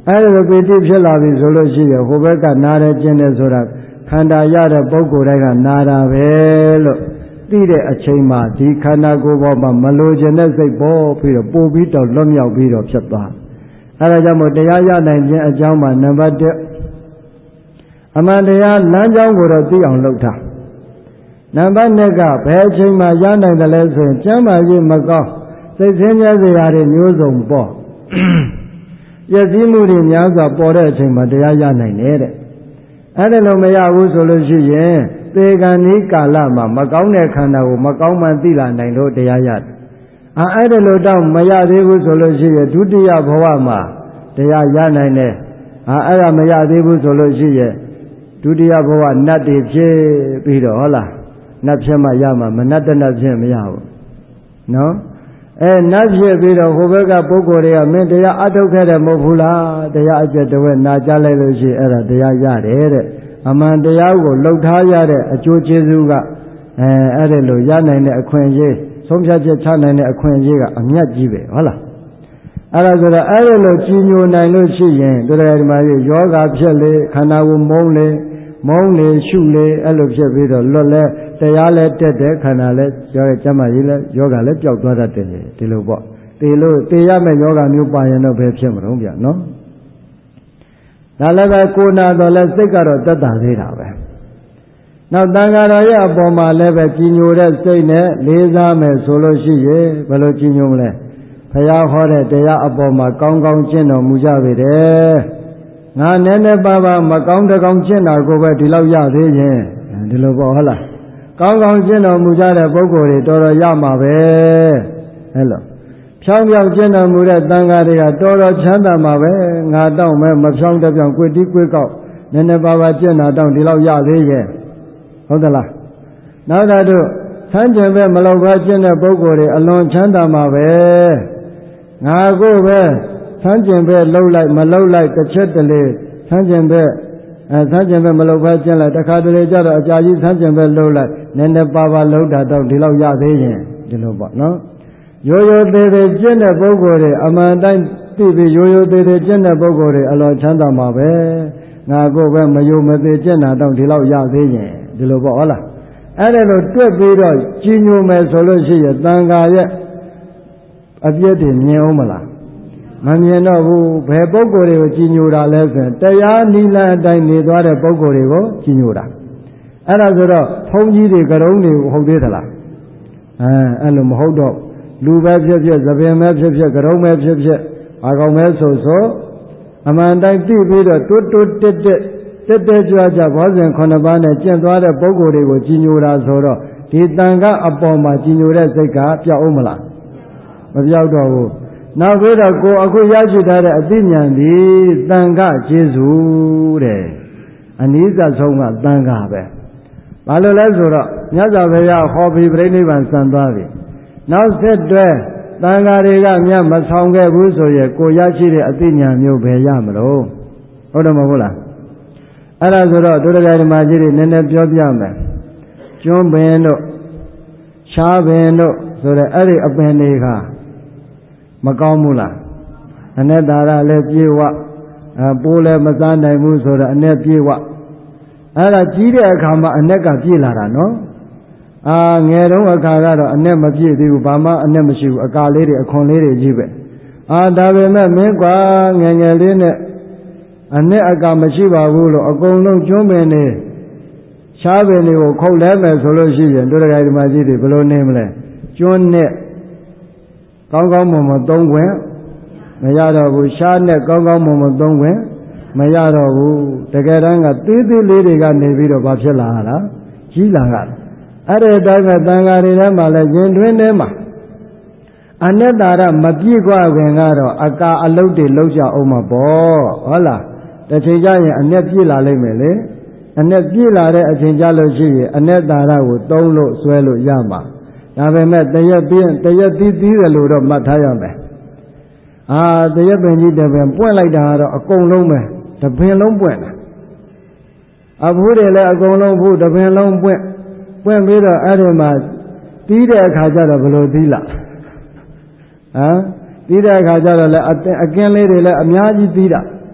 အဲ့ဒါပီတိဖြစ်လာပြီဆိုလို့ရှိရင်ဟိုဘက်ကနာတယ်ကျင်တယ်ဆိုတာခန္ဓာရတဲ့ပုဂ္ဂိုလ်တွေကနာတာပဲလို့သိတဲ့အချိန်မှာဒီခန္ဓာကိုယ်ပေါ်မှာမလိုချင်တဲ့စိတ်ပေါ်ပြီးတော့ပို့ပြီးတော့လွတ်မြောက်ပြီးတော့ဖြစ်သွားအဲ့ဒါကြောင့်မို့တရားရနိုင်ခြင်းအကြောင်းမှာနံပါတ်တစ်အမှန်တရားလမ်းကြောင်းကိုတော့သိအောင်လုပ်တာနံပါတ်နှစ်ကဘယ်အချိန်မှာရနိုင်တယ်လဲဆိုရင်ကျမ်းမာရေးမကောင်းစိတ်ဆင်းရဲစရာတွေမျိုးစုံပေါ့ရည်စည်းမှုတွေများစွာပေါ်တဲ့အချိန်မှာတရားရနိုင်တယ်တဲ့အဲ့ဒါလို့မရဘူးဆိုလို့ရှိရင်သေကံဤကာလမှာမကောင်းတဲ့ခန္ဓာကိုမကောင်းမှသိလာနိုင်လို့တရားရတယ်အာအဲ့ဒါလို့တော့မရသေးဘူးဆိုလို့ရှိရင်ဒုတိယဘဝမှာတရားရနိုင်တယ်အာအဲ့ဒါမရသေးဘူးဆိုလို့ရှိရင်ဒုတိယဘဝနတ်တွေဖြစ်ပြီးတော့ဟုတ်လားနတ်ဖြစ်မှရမှာမနတ်တနတ်ဖြစ်မရဘူးနော်အဲနတ်ဖြစ်ပြီးတော့ဟိုဘက်ကပုဂ္ဂိုလ်တွေကမင်းတရားအထုတ်ခဲ့တယ်မဟုတ်ဘူးလားတရားအကျက်တဝက်နာကြလိုက်လို့ရှိရင်အဲ့ဒါတရားရတယ်တဲ့အမှန်တရားကိုလှုပ်ထားရတဲ့အကျိုးကျေးဇူးကအဲအဲ့ဒါလို့ရနိုင်တဲ့အခွင့်အရေးဆုံးဖြတ်ချက်ချနိုင်တဲ့အခွင့်အရေးကအမြတ်ကြီးပဲဟုတ်လားအဲ့ဒါဆိုတော့အဲ့ဒါလို့ကြီးညိုနိုင်လို့ရှိရင်တို့တယ်ဒီမှာယောဂဖြစ်လေခန္ဓာကိုမုန်းလေမုန်းလေရှုလေအဲ့လိုဖြစ်ပြီးတော့လွတ်လဲတရားလဲတက်တယ်ခန္ဓာလဲယောဂကျမ်းမာရေးလဲယောဂလဲပျောက်သွားတတ်တယ်ဒီလိုပေါ့တေလို့တေရမယ့်ယောဂမျိုးပါရင်တော့ဘယ်ဖြစ်မလို့ဗျာနော်ဒါလည်းပဲကိုနာတော့လဲစိတ်ကတော့တက်တာသေးတာပဲနောက်တန်ဃာတော်ရဲ့အပေါ်မှာလည်းပဲကြီးညိုတဲ့စိတ်နဲ့လေးစားမယ်ဆိုလို့ရှိရင်ဘယ်လိုကြီးညိုမလဲဘုရားဟောတဲ့တရားအပေါ်မှာကောင်းကောင်းကျင့်တော်မူကြပေတယ်ငါနည်းနည်းပါးပါးမကောင်းတကောင်းကျင့်တာကိုပဲဒီလောက်ရသေးရင်ဒီလိုပေါ့ဟုတ်လားကောင်းကောင်းကျင့်တော်မူကြတဲ့ပုဂ္ဂိုလ်တွေတော်တော်ရမှာပဲအဲ့လိုဖြောင်းဖြောင်းကျင့်တော်မူတဲ့တန်ဃာတွေကတော်တော်ချမ်းသာမှာပဲငါတောင်းမဲ့မဖြောင်းတပြောင်းကိုတီးကိုကောက်နည်းနည်းပါးပါးကျင့်တာတောင်းဒီလောက်ရသေးရဲ့ဟုတ်သလားနောက်တာတို့ဆန်းကျင်ပဲမလောက်ပါကျင့်တဲ့ပုဂ္ဂိုလ်တွေအလွန်ချမ်းသာမှာပဲငါကိုပဲဆန်းကျင်ပဲလှုပ်လိုက်မလှုပ်လိုက်တစ်ချက်တလေဆန်းကျင်ပဲအဲဆန်းကျင်ပဲမလှုပ်ပါကျင့်လိုက်တခါတလေကျတော့အကြာကြီးဆန်းကျင်ပဲလှုပ်လိုက်နည်းနည်းပါးပါးလှုပ်တာတော့ဒီလောက်ရသေးရင်ဒီလိုပေါ့နော်ရိုးရိုးသေးသေးကျင့်တဲ့ပုဂ္ဂိုလ်တွေအမှန်တိုင်းသိပြီးရိုးရိုးသေးသေးကျင့်တဲ့ပုဂ္ဂိုလ်တွေအလွန်ချမ်းသာမှာပဲငါကိုပဲမယုံမသေးကျင့်တာတော့ဒီလောက်ရသေးရင်ဒီလိုပေါ့ဟုတ်လားအဲ့ဒါလို့တွက်ပြီးတော့ကြီးညိုမယ်ဆိုလို့ရှိရင်တန်ခါရဲ့အပြည့်တွေမြင်အောင်မလားမမြင်တော့ဘူးဘယ်ပုဂ္ဂိုလ်တွေကိုကြီးညိုတာလဲဆိုရင်တရားနိလန်အတိုင်းနေသွားတဲ့ပုဂ္ဂိုလ်တွေကိုကြီးညိုတာအဲ့ဒါဆိုတော့ဘုန်းကြီးတွေကရုံးတွေဟုတ်သေးသလားအဲအဲ့လိုမဟုတ်တော့လူပဲဖြစ်ဖြစ်သပင်ပဲဖြစ်ဖြစ်ကရုံးပဲဖြစ်ဖြစ်ဘာကောင်ပဲဆိုဆိုအမှန်တိုင်းသိပြီးတော့တွတ်တွတ်တက်တက်တက်တက်ကြွကြွဘောဇဉ်ခုနှစ်ပါးနဲ့ကျင့်သွားတဲ့ပုဂ္ဂိုလ်တွေကိုကြီးညိုတာဆိုတော့ဒီတန်ခါအပေါ်မှာကြီးညိုတဲ့စိတ်ကပျောက်အောင်မလားမပျောက်တော့ဘူးနောက်ပြီးတော့ကိုအခုရရှိထားတဲ့အသိဉာဏ်ဒီတန်ခါကျေးဇူးတဲ့အနည်းဆုံးကတန်ခါပဲဘာလို့လဲဆိုတော့မြတ်စွာဘုရားဟောပြီးပြိဋိဘံစံသွားပြီနောက်ဆက်တွဲတန်ခါတွေကမြတ်မဆောင်ခဲ့ဘူးဆိုရင်ကိုရရှိတဲ့အသိဉာဏ်မျိုးပဲရမလို့ဟုတ်တယ်မဟုတ်လားအဲ့ဒါဆိုတော့ဒုရဂဓမ္မကြီးတွေနည်းနည်းပြောပြမယ်ကျွန်းပင်တို့ရှားပင်တို့ဆိုတဲ့အဲ့ဒီအပင်တွေကမကောင်းဘူးလားအနက်သာရလည်းပြေဝအပိုးလည်းမစားနိုင်ဘူးဆိုတော့အနက်ပြေဝအဲ့ဒါကြီးတဲ့အခါမှာအနက်ကပြေလာတာနော်အာငယ်တုန်းအခါကတော့အနက်မပြေသေးဘူးဘာမှအနက်မရှိဘူးအကာလေးတွေအခွန်လေးတွေကြီးပဲအာဒါပေမဲ့မင်းကွာငယ်ငယ်လေးနဲ့အနဲ့အကာမရှိပါဘူးလို့အကုန်လုံးကျွန်းပင်နေရှားပင်တွေကိုခုတ်လဲမယ်ဆိုလို့ရှိရင်တို့တကယ်ဒီမှာကြီးတွေဘယ်လိုနေမလဲကျွန်းနဲ့ကောင်းကောင်းမွန်မွန်သုံးခွင့်မရတော့ဘူးရှားနဲ့ကောင်းကောင်းမွန်မွန်သုံးခွင့်မရတော့ဘူးတကယ်တမ်းကသေးသေးလေးတွေကနေပြီးတော့ဘာဖြစ်လာတာကြီးလာတာအဲ့ဒီတိုင်းကတန်ဃာတွေထဲမှာလဲရင်တွင်းထဲမှာအနတ္တာရမပြည့်ခွခင်ကတော့အကာအလုတ်တွေလောက်ကြအောင်မှာပေါ့ဟုတ်လားတစ်ချိန်ကျရင်အ내ပြည့်လာလိမ့်မယ်လေအ내ပြည့်လာတဲ့အချိန်ကျလို့ရှိရင်အ내တာရကိုသုံးလို့ဆွဲလို့ရမှာဒါပေမဲ့တရက်ပြင်းတရက်သီးသီးတယ်လို့တော့မှတ်ထားရမယ်အာတရက်ပင်ကြီးတပင်ပွင့်လိုက်တာကတော့အကုန်လုံးပဲတပင်လုံးပွင့်တာအဖိုးတွေလည်းအကုန်လုံးဖို့တပင်လုံးပွင့်ပွင့်ပြီးတော့အဲ့ဒီမှာတီးတဲ့အခါကျတော့ဘယ်လိုတီးလားဟမ်တီးတဲ့အခါကျတော့လည်းအကင်းလေးတွေလည်းအများကြီးတီးတာ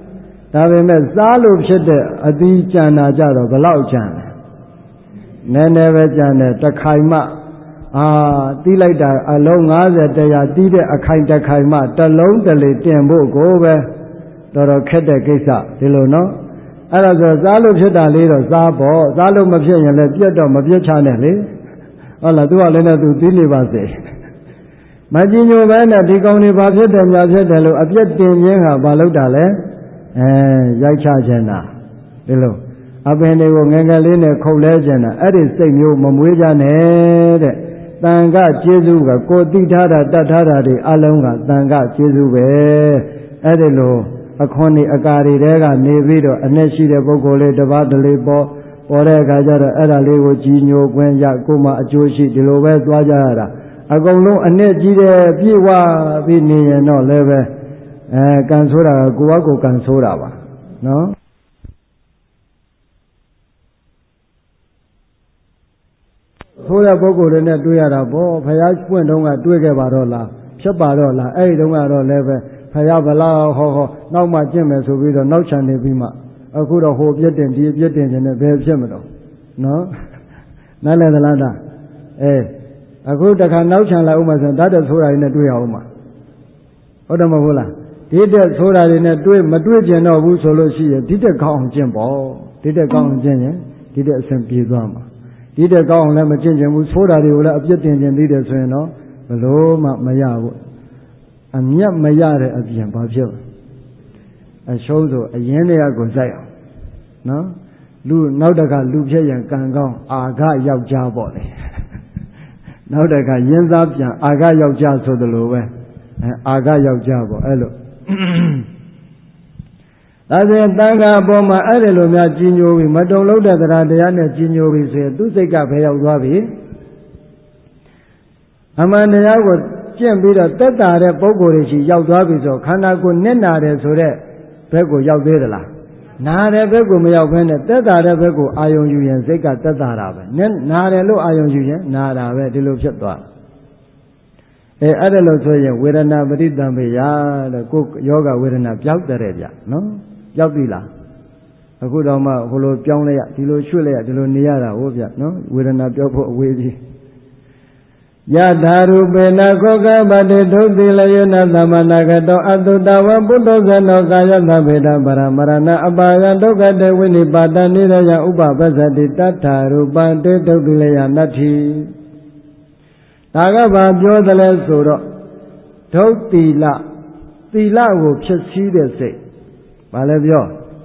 ဒါပေမဲ့စားလို့ဖြစ်တဲ့အသီးကြံတာကြတော့ဘယ်လောက်ကြံလဲနည်းနည်းပဲကြံတယ်တစ်ခိုင်မှအာတီးလိုက်တာအလုံး၅၀တရားတီးတဲ့အခိုင်တစ်ခိုင်မှတစ်လုံးတစ်လေတင်ဖို့ကိုပဲတော်တော်ခက်တဲ့ကိစ္စဒီလိုနော်အဲ့ဒါဆိုစားလို့ဖြစ်တာလေးတော့စားပေါ့စားလို့မဖြစ်ရင်လည်းပြတ်တော့မပြတ်ချနဲ့လေဟုတ်လားသူကလည်းနဲ့သူတီးနေပါစေမကြည်ညိုပဲနဲ့ဒီကောင်တွေဘာဖြစ်တယ်ညာဖြစ်တယ်လို့အပြတ်တင်ခြင်းဟာဘာလို့တာလဲအဲရိုက်ချခြင်းတာဒီလိုအပင်တွေကိုငယ်ငယ်လေးနဲ့ခုတ်လဲခြင်းတာအဲ့ဒီစိတ်မျိုးမမွေးကြနဲ့တဲ့တန်ခကျေးဇူးကကိုသိထားတာတတ်ထားတာတွေအလုံးကတန်ခကျေးဇူးပဲအဲ့ဒီလိုအခွန်ဒီအကာတွေတဲကနေပြီးတော့အနဲ့ရှိတဲ့ပုဂ္ဂိုလ်လေးတစ်ပါးတလေပေါ်ပေါ်တဲ့အခါကျတော့အဲ့ဒါလေးကိုကြည်ညိုခွင့်ရကိုမှအကျိုးရှိဒီလိုပဲသွားကြရတာအကုန်လုံးအနဲ့ကြီးတယ်ပြေဝပြီးနေရင်တော့လည်းပဲအဲကန်ဆိုးတာကကိုယ့်အကိုကန်ဆိုးတာပါနော်ဆိုးတဲ့ပုဂ္ဂိုလ်တွေနဲ့တွေ့ရတာပေါ့ဖယားပွင့်တုန်းကတွေ့ခဲ့ပါတော့လားဖြစ်ပါတော့လားအဲ့ဒီတုန်းကတော့လည်းပဲဖယားဗလားဟောဟောနောက်မှကျင့်မယ်ဆိုပြီးတော့နောက်ချန်နေပြီးမှအခုတော့ဟိုပြစ်တင်ဒီပြစ်တင်ခြင်းနဲ့ဘယ်ဖြစ်မလို့နော်နားလည်သလားဒါအဲအခုတခါနောက်ချန်လာဥမှဆိုတတ်တဲ့ဆိုးတာတွေနဲ့တွေ့ရအောင်မှာဟုတ်တယ်မဟုတ်လားဒီတက်ဆိုးတာတွေနဲ့တွေ့မတွေ့ကျင်တော့ဘူးဆိုလို့ရှိရင်ဒီတက်ကောင်းအောင်ကျင့်ပေါ့ဒီတက်ကောင်းအောင်ကျင့်ရင်ဒီတက်အဆင်ပြေသွားမှာဒီတက်ကောင်းအောင်လည်းမကျင့်ကျင်ဘူးဆိုးတာတွေကိုလည်းအပြစ်တင်ကျင်သေးတယ်ဆိုရင်တော့ဘလို့မှမရဘူးအမျက်မရတဲ့အပြင်ဘာဖြစ်အရှုံးဆိုအရင်တည်းကကိုစိုက်အောင်နော်လူနောက်တခါလူဖြစ်ရင်ကံကောင်းအာဃယောက်ျားပေါ့လေနောက်တခါရင်းစားပြန်အာဃယောက်ျားဆိုသလိုပဲအဲအာဃယောက်ျားပေါ့အဲ့လိုဒါဆိုရင်တန်ခါအပေါ်မှာအဲ့ဒီလိုများကြီးညိုပြီးမတုံလို့တဲ့တရားတရားနဲ့ကြီးညိုပြီးဆိုရင်သူစိတ်ကဘယ်ရောက်သွားပြီအမှန်တရားကိုကျင့်ပြီးတော့တက်တာတဲ့ပုံကိုယ်တွေရှိရောက်သွားပြီဆိုခန္ဓာကိုယ်နစ်နာတယ်ဆိုတဲ့ဘက်ကိုရောက်သေးသလားနာတဲ့ဘက်ကိုမရောက်ဘဲနဲ့တက်တာတဲ့ဘက်ကိုအာယုံယူရင်စိတ်ကတက်တာတာပဲနာတယ်လို့အာယုံယူရင်နာတာပဲဒီလိုဖြစ်သွားအဲအဲ့ဒါလို့ဆိုရင်ဝေဒနာပရိသံပေယတဲ့ကိုယ်ယောဂဝေဒနာပြောက်တယ်ဗျနော်ပြောက်ပြီလားအခုတော့မှဟိုလိုပြောင်းလိုက်ရဒီလိုရွှေ့လိုက်ရဒီလိုနေရတာဟုတ်ဗျနော်ဝေဒနာပြောက်ဖို့အဝေးကြီးယထာရူပေနခောကပတိဒုတိလယနာသမနာကတောအတုတဝပုတ္တဇနောကာယသဗေဒပရမရဏအပါယဒုက္ခတေဝိနိပါတနိရယဥပပစ္စတိတထာရူပံတေဒုတိလယနတ္ထိဒါကဘာပြောသလဲဆိုတော့ဒုတိလသီလကိုဖြစ်စည်းတဲ့စိတ်ဘာလဲပြော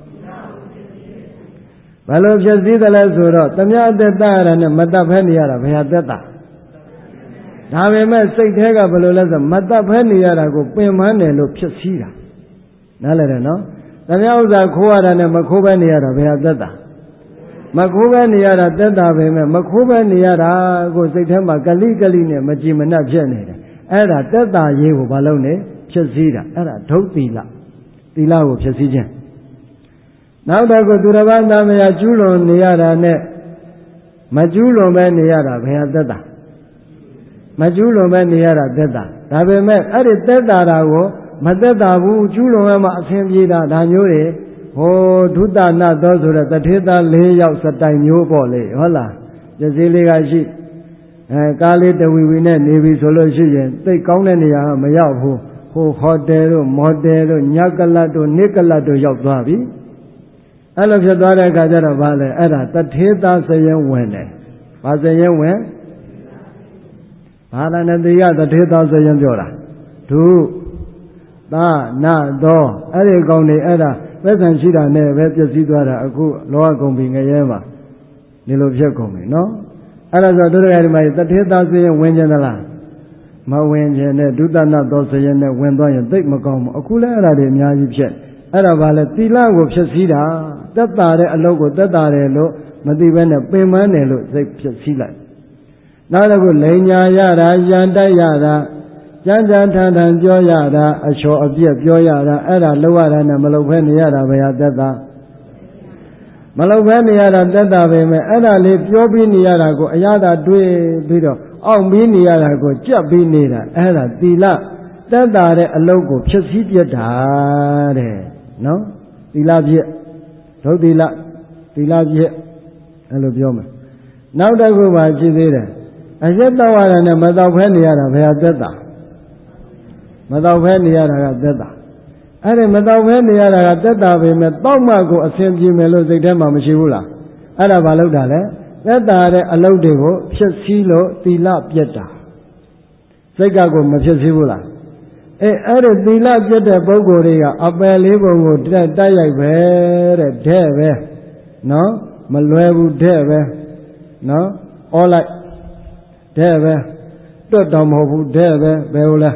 ဘာလို့ဖြစ်စည်းတယ်လဲဆိုတော့တမယအသက်တာရနဲ့မတတ်ဖဲနေရတာဘယ်ဟာသက်တာဒါပေမဲ့စိတ်แท้ကဘယ်လိုလဲဆိုမတတ်ဖဲနေရတာကိုပင်ပန်းတယ်လို့ဖြစ်စည်းတာနားလည်တယ်နော်တမယဥစ္စာခိုးရတာနဲ့မခိုးပဲနေရတာဘယ်ဟာသက်တာမခိုးပဲနေရတာသက်တာပဲမဲ့မခိုးပဲနေရတာကိုစိတ်ထဲမှာကလိကလိနဲ့မကြည်မနှက်ဖြစ်နေတယ်အဲ့ဒါသက်တာရေးကိုဘာလို့လဲဖြစ်စည်းတာအဲ့ဒါဒုတိလသီလကိုဖြစ်စည်းခြင်းနောက်တော့ကိုသူတစ်ပါးသားမယားကျူးလွန်နေရတာနဲ့မကျူးလွန်ပဲနေရတာဘယ်ဟာသက်တာမကျူးလွန်ပဲနေရတာသက်တာဒါပေမဲ့အဲ့ဒီသက်တာတာကိုမသက်တာဘူးကျူးလွန်ရမှအဆင်ပြေတာဒါမျိုးတွေဟိုဒုတနာသောဆိုတဲ့တထေသား၄ယောက်စတိုင်မျိုးပေါ့လေဟုတ်လားရစေးလေးကရှိအဲကားလေးတဝီဝီနဲ့နေပြီဆိုလို့ရှိရင်သိကောင်းတဲ့နေရာကမရောက်ဘူးဟိုဟိုတယ်တို့မော်တယ်တို့ညကလတ်တို့နေကလတ်တို့ရောက်သွားပြီအဲ့လိုဖြစ်သွားတဲ့အခါကျတော့ဗာလဲအဲ့ဒါတထေသားစရင်ဝင်တယ်ဘာစရင်ဝင်ဘာလနဲ့တိကတထေသားစရင်ပြောတာဒုသာနာသောအဲ့ဒီကောင်တွေအဲ့ဒါသက်ဆံရှိတာနဲ့ပဲပြည့်စည်သွားတာအခုလောကကုန်ပြီငရဲမှာဒီလိုဖြစ်ကုန်ပြီနော်အဲ့ဒါဆိုဒုရဂဒီမှာတထေသားစရင်ဝင်ခြင်းသလားမဝင်ခြင်းနဲ့ဒုသနာသောစရင်နဲ့ဝင်သွားရင်သိမကောင်းဘူးအခုလည်းအဲ့ဒါတွေအများကြီးဖြစ်အဲ့ဒါဘာလဲသီလကိုဖြစ်စည်းတာတက်တာတဲ့အလုပ်ကိုတက်တာတယ်လို့မသိဘဲနဲ့ပင်ပန်းတယ်လို့စိတ်ဖြစ်စည်းလိုက်နောက်တစ်ခုလိန်ညာရတာရန်တိုက်ရတာကြမ်းကြမ်းထန်ထန်ပြောရတာအချော်အပြက်ပြောရတာအဲ့ဒါလောက်ရတာနဲ့မလောက်ဖဲနေရတာဘယ်ဟာတက်တာမလောက်ဖဲနေရတာတက်တာပဲမဲ့အဲ့ဒါလေးပြောပြီးနေရတာကိုအရသာတွေးပြီးတော့အောင့်ပြီးနေရတာကိုကြက်ပြီးနေတာအဲ့ဒါသီလတက်တာတဲ့အလုပ်ကိုဖြစ်စည်းပြတာတဲ့နော်သီလပြည့်ဒုသီလသီလပြည့်အဲ့လိုပြောမယ်နောက်တစ်ခုပါရှိသေးတယ်အရက်တော့ရတယ်နဲ့မတော့ဖဲနေရတာဘယ်ဟာသက်တာမတော့ဖဲနေရတာကသက်တာအဲ့ဒီမတော့ဖဲနေရတာကသက်တာပဲမဲ့တောက်မှကိုအစဉ်ပြေမယ်လို့စိတ်ထဲမှာမရှိဘူးလားအဲ့ဒါဘာလို့တာလဲသက်တာတဲ့အလုပ်တွေကိုဖြစ်စည်းလို့သီလပြတ်တာစိတ်ကကိုမဖြစ်စည်းဘူးလားအဲအဲ့ဒီသီလပြတ်တဲ့ပုဂ္ဂိုလ်တွေကအပယ်လေးပုံကိုတက်တိုက်ရိုက်ပဲတဲ့တဲ့ပဲနော်မလွယ်ဘူးတဲ့ပဲနော်အောလိုက်တဲ့ပဲတွတ်တော်မဟုတ်ဘူးတဲ့ပဲဘယ်လိုလဲ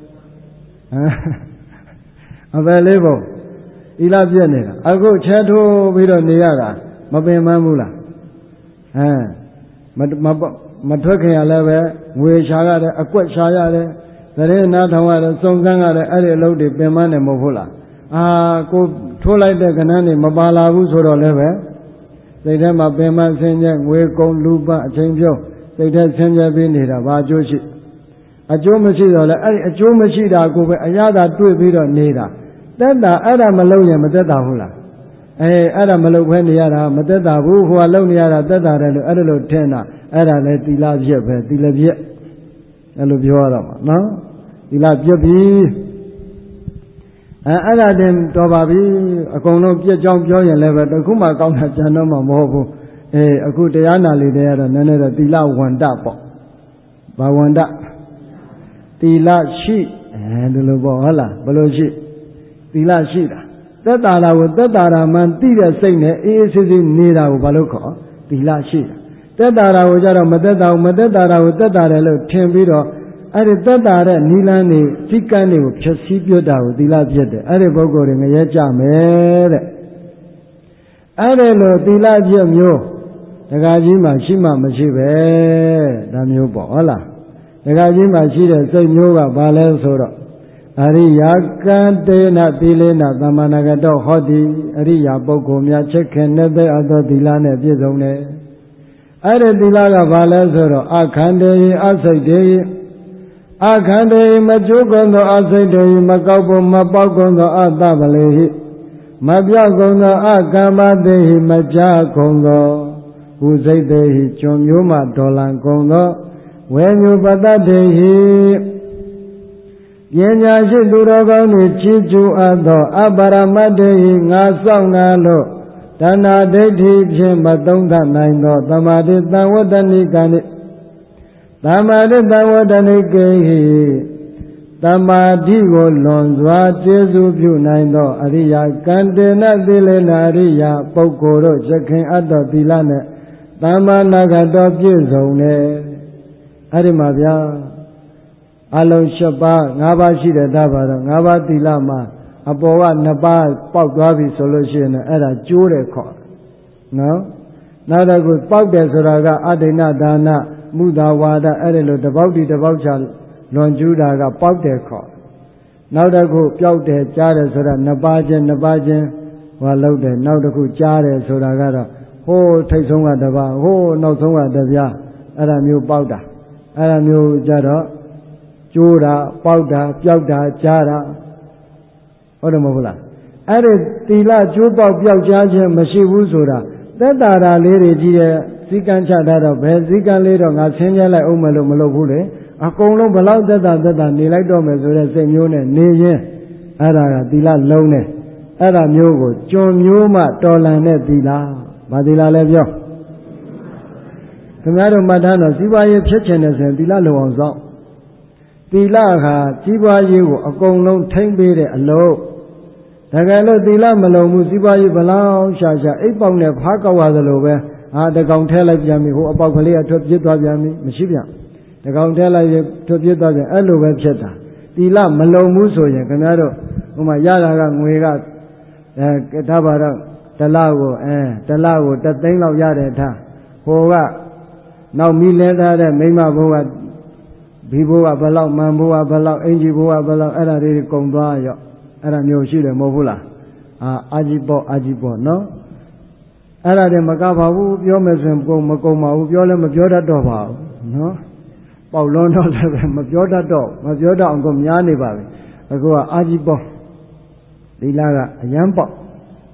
အပယ်လေးပုံသီလပြတ်နေတာအခုချဲထိုးပြီးတော့နေရတာမပင်ပန်းဘူးလားအဲမမထွက်ခင်ရလည်းပဲငွေရှာရတယ်အကွက်ရှာရတယ်သတင်းနားထောင်ရတယ်စုံစမ်းရတယ်အဲ့ဒီအလုပ်တွေပင်ပန်းနေမဟုတ်ဘူးလားအာကိုထိုးလိုက်တဲ့ကဏ္ဍတွေမပါလာဘူးဆိုတော့လည်းပဲစိတ်ထဲမှာပင်ပန်းဆင်းရဲငွေကုန်လူပအချိန်ပြုံးစိတ်ထဲဆင်းရဲပြီးနေတာဘာအကျိုးရှိအကျိုးမရှိတော့လဲအဲ့ဒီအကျိုးမရှိတာကိုပဲအရသာတွေ့ပြီးတော့နေတာတက်တာအဲ့ဒါမလုပ်ရင်မတက်တာဘူးလားအဲအဲ့ဒါမလုပ်ဘဲနေရတာမသက်သာဘူးဟိုကလုပ်နေရတာသက်သာတယ်လို့အဲ့ဒါလို့ထင်တာအဲ့ဒါလဲသီလပြည့်ပဲသီလပြည့်အဲ့လိုပြောရတော့မှာနော်သီလပြည့်ပြီအဲအဲ့ဒါတင်တော်ပါပြီအကုန်လုံးပြည့်ကြောင်းပြောရင်လည်းပဲတခုမှကောင်းတာကြံတော့မှမဟုတ်ဘူးအေးအခုတရားနာလေးတွေကတော့နည်းနည်းတော့သီလဝန္တပေါ့ဘာဝန္တသီလရှိအဲဒီလိုပေါ့ဟုတ်လားဘယ်လိုရှိသီလရှိတာသက်တာတာကိုသက်တာတာမှန်သိတဲ့စိတ်နဲ့အေးအေးဆေးဆေးနေတာကိုဘာလို့ခေါ်သီလရှိတာသက်တာတာကိုကြတော့မသက်တာဘူးမသက်တာတာကိုသက်တာတယ်လို့ထင်ပြီးတော့အဲ့ဒီသက်တာတဲ့နိလန်းနေစိကန်းတွေကိုဖြည့်ဆည်းပြတ်တာကိုသီလပြတ်တယ်အဲ့ဒီပုဂ္ဂိုလ်တွေငရဲကြမယ်တဲ့အဲ့ဒီလိုသီလပြတ်မျိုးဒကာကြီးမှရှိမှမရှိပဲဒါမျိုးပေါ့ဟုတ်လားဒကာကြီးမှရှိတဲ့စိတ်မျိုးကဘာလဲဆိုတော့အရိယာကံတေနသီလေနသမ္မာနာဂတောဟောတိအရိယာပုဂ္ဂိုလ်များချက်ခင်တဲ့အပ်သောသီလနဲ့ပြည့်စုံတယ်အဲ့ဒီသီလကဘာလဲဆိုတော့အခန္တေယအစိတ်တေယအခန္တေယမကျိုးကုန်သောအစိတ်တေယမကောက်ဖို့မပေါက်ကုန်သောအတပလေဟိမပြောက်ကုန်သောအကမ္မတေဟိမကြကုန်သောဟုစိတ်တေဟိကျွန်မျိုးမှတော်လန်ကုန်သောဝေညုပတ္တေဟိပညာရှိသူတော်ကောင်းတွေချီးကျူးအပ်သောအပရမတ္တေဟိငါဆောင်နာလို့တဏှာဒိဋ္ဌိဖြင့်မသုံးသနိုင်သောသမာဓိတံဝတ္တနိကံနိသမာဓိတံဝတ္တနိကေဟိသမာဓိကိုလွန်စွာကျေစုပြုနိုင်သောအရိယာကံတေနသီလေနအရိယာပုဂ္ဂိုလ်တို့ရခင်အပ်သောသီလနဲ့သမ္မာနာဂတောပြည့်စုံတယ်အဲ့ဒီမှာဗျာအလုံး၈ပါး၅ပါးရှိတဲ့ဒါပါတော့၅ပါးသီလမှာအပေါ်က၂ပါးပေါက်သွားပြီဆိုလို့ရှိရင်အဲ့ဒါကျိုးတယ်ခေါ်နော်နောက်တစ်ခုပေါက်တယ်ဆိုတာကအဋ္ဌိဏဒါနမုသာဝါဒအဲ့ဒီလိုတပေါက်တီတပေါက်ချလွန်ကျူးတာကပေါက်တယ်ခေါ်နောက်တစ်ခုပျောက်တယ်ကြားတယ်ဆိုတာ၂ပါးချင်း၂ပါးချင်းဟောလောက်တယ်နောက်တစ်ခုကြားတယ်ဆိုတာကတော့ဟိုးထိတ်ဆုံးကတပါးဟိုးနောက်ဆုံးကတပြားအဲ့ဒါမျိုးပေါက်တာအဲ့ဒါမျိုးကြတော့ကျိုးတာပေါက်တာပျောက်တာကြားတာဟုတ်တယ်မဟုတ်လားအဲ့ဒီသီလကျိုးပေါက်ပျောက်ကြားခြင်းမရှိဘူးဆိုတာသက်တာတာလေးတွေကြီးတဲ့စည်းကမ်းချထားတော့ဘယ်စည်းကမ်းလေးတော့ငါဆင်းရဲလိုက်အောင်မလို့မလုပ်ဘူးလေအကုန်လုံးဘလောက်သက်တာသက်တာနေလိုက်တော့မယ်ဆိုတဲ့စိတ်မျိုးနဲ့နေရင်အဲ့ဒါကသီလလုံးနဲ့အဲ့ဒါမျိုးကိုကျွန်မျိုးမှတော်လန်တဲ့သီလမသီလလည်းပြောခင်ဗျားတို့မှတ်ထားတော့စီးပွားရေးဖြစ်ချင်တယ်ဆိုရင်သီလလုံအောင်စောင့်သီလဟာစီးပွားရေးကိုအကုန်လုံးထိမ့်ပေးတဲ့အလုပ်ဒါကြလို့သီလမလုံဘူးစီးပွားရေးဘလောက်ရှာရှာအိပ်ပေါက်နဲ့ဖားကောက်ရသလိုပဲဟာတကောင်ထဲလိုက်ပြန်ပြီဟိုအပေါက်ကလေးကထွက်ပြစ်သွားပြန်ပြီမရှိပြန်တကောင်ထဲလိုက်ထွက်ပြစ်သွားပြန်အဲ့လိုပဲဖြစ်တာသီလမလုံဘူးဆိုရင်ခင်ဗျားတို့ဟိုမှာရတာကငွေကအဲထားပါတော့တလားကိုအဲတလားကိုတသိန်းလောက်ရတယ်ထားဟိုကနောက်မီလဲထားတဲ့မိမဘိုးကဘီဘိုးကဘလောက်မန်ဘိုးကဘလောက်အင်ဂျီဘိုးကဘလောက်အဲ့ဒါတွေကုန်သွားရော့အဲ့ဒါမျိုးရှိတယ်မဟုတ်ဘူးလားအာအာကြီးပေါ့အာကြီးပေါ့နော်အဲ့ဒါတွေမကပါဘူးပြောမယ်ဆိုရင်ကုန်မကုန်ပါဘူးပြောလည်းမပြောတတ်တော့ပါဘူးနော်ပေါက်လွန်းတော့လည်းပဲမပြောတတ်တော့မပြောတတ်အောင်ကိုများနေပါပြီအခုကအာကြီးပေါ့သီလကအရန်ပေါ့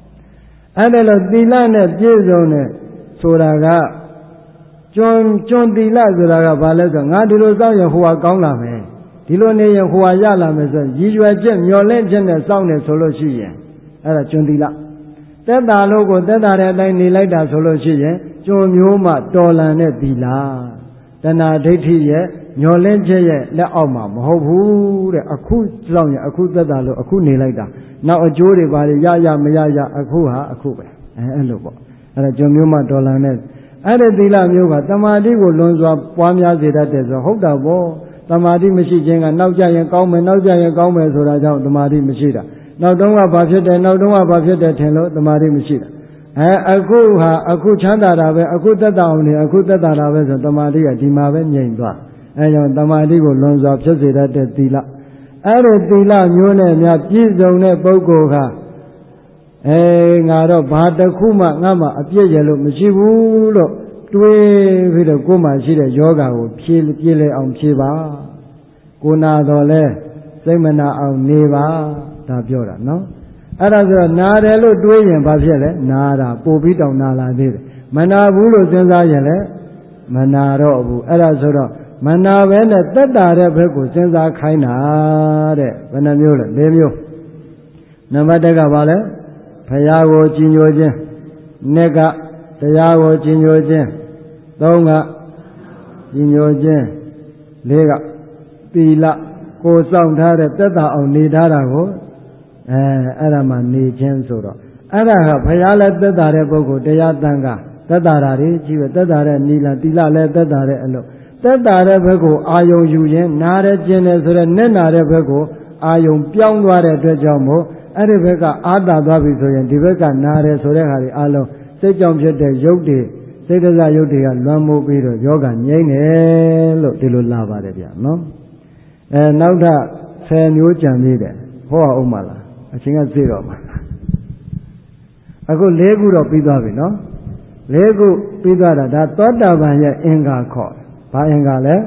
အဲ့ဒါလို့သီလနဲ့ပြည့်စုံတယ်ဆိုတာကကျွန်းကျွန်းသီလဆိုတာကဘာလဲဆိုငါဒီလိုစောင့်ရင်ဟိုဟာကောင်းလာမယ်ဒီလိုနေရင်ဟိုဟာရလာမယ်ဆိုရည်ရွယ်ချက်မျှော်လင့်ချက်နဲ့စောင့်နေဆိုလို့ရှိရင်အဲ့ဒါကျွန်းသီလသက်တာလို့ကိုသက်တာတဲ့အတိုင်းနေလိုက်တာဆိုလို့ရှိရင်ကျွန်းမျိုးမှတော်လန်တဲ့သီလတဏှာဒိဋ္ဌိရဲ့မျောလင့်ချက်ရဲ့လက်အောက်မှာမဟုတ်ဘူးတဲ့အခုစောင့်ရင်အခုသက်တာလို့အခုနေလိုက်တာနောက်အကျိုးတွေပါရရရမရရအခုဟာအခုပဲအဲအဲ့လိုပေါ့အဲ့ဒါကျွန်မျိုးမှတော်လန်တဲ့အဲ့ဒီသီလမျိုးကတမာတိကိုလွန်စွာပွားများစေတတ်တယ်ဆိုဟုတ်တာပေါ့တမာတိမရှိခြင်းကနောက်ကျရင်ကောင်းမယ်နောက်ကျရင်ကောင်းမယ်ဆိုတာကြောင့်တမာတိမရှိတာနောက်တုန်းကဘာဖြစ်တယ်နောက်တုန်းကဘာဖြစ်တယ်ထင်လို့တမာတိမရှိတာအဲအခုဟာအခုချမ်းသာတာပဲအခုသက်သာအောင်နေအခုသက်သာတာပဲဆိုတမာတိကဒီမှာပဲငြိမ်သွားအဲကြောင့်တမာတိကိုလွန်စွာဖြစ်စေတတ်တဲ့သီလအဲ့ဒီသီလမျိုးနဲ့များပြည့်စုံတဲ့ပုဂ္ဂိုလ်ကအဲငါတော့ဘာတစ်ခုမှငါမှအပြည့်ရလို့မရှိဘူးလို့တွေးပြီးတော့ကိုယ်မှရှိတဲ့ယောဂါကိုဖြည့်ပြည့်လဲအောင်ဖြည့်ပါကိုနာတော်လဲစိတ်မနာအောင်နေပါဒါပြောတာနော်အဲ့ဒါဆိုတော့နာတယ်လို့တွေးရင်ဘာဖြစ်လဲနာတာပို့ပြီးတောင်နာလာသေးတယ်မနာဘူးလို့စဉ်းစားရင်လည်းမနာတော့ဘူးအဲ့ဒါဆိုတော့မနာပဲနဲ့သက်တာတဲ့ဘက်ကိုစဉ်းစားခိုင်းတာတဲ့ဘယ်နှမျိုးလဲ၄မျိုးနံပါတ်၁ကဘာလဲဘုရားကိုကြည်ညိုခြင်းနှစ်ကတရားကိုကြည်ညိုခြင်းသုံးကကြည်ညိုခြင်းလေးကသီလကိုစောင့်ထားတဲ့သက်တာအောင်နေထားတာကိုအဲအဲ့ဒါမှနေခြင်းဆိုတော့အဲ့ဒါကဘုရားလည်းသက်တာတဲ့ပုဂ္ဂိုလ်တရားတန်ခါသက်တာတာတွေကြီးပဲသက်တာတဲ့နီလာသီလလည်းသက်တာတဲ့အလုပ်သက်တာတဲ့ဘက်ကိုအာယုံယူရင်နားရဲကျင်တယ်ဆိုတော့နဲ့နာတဲ့ဘက်ကိုအာယုံပြောင်းသွားတဲ့အတွက်ကြောင့်မို့အဲ့ဒီဘက်ကအာသာသွားပြီဆိုရင်ဒီဘက်ကနားရဲဆိုတဲ့ဟာတွေအလုံးစိတ်ကြောင့်ဖြစ်တဲ့ရုပ်တွေစိတ်တစရုပ်တွေကလွမ်းမိုးပြီးတော့ယောဂငြိမ့်တယ်လို့ဒီလိုလာပါတယ်ဗျာနော်အဲနောက်ထပ်ဆယ်မျိုးကြံသေးတယ်ဟောအောင်မလားအချင်းကသိတော့မှာအခု၄ခုတော့ပြီးသွားပြီနော်၄ခုပြီးသွားတာဒါသောတာပန်ရဲ့အင်္ဂါခေါ်ဘာအင်္ဂါလဲ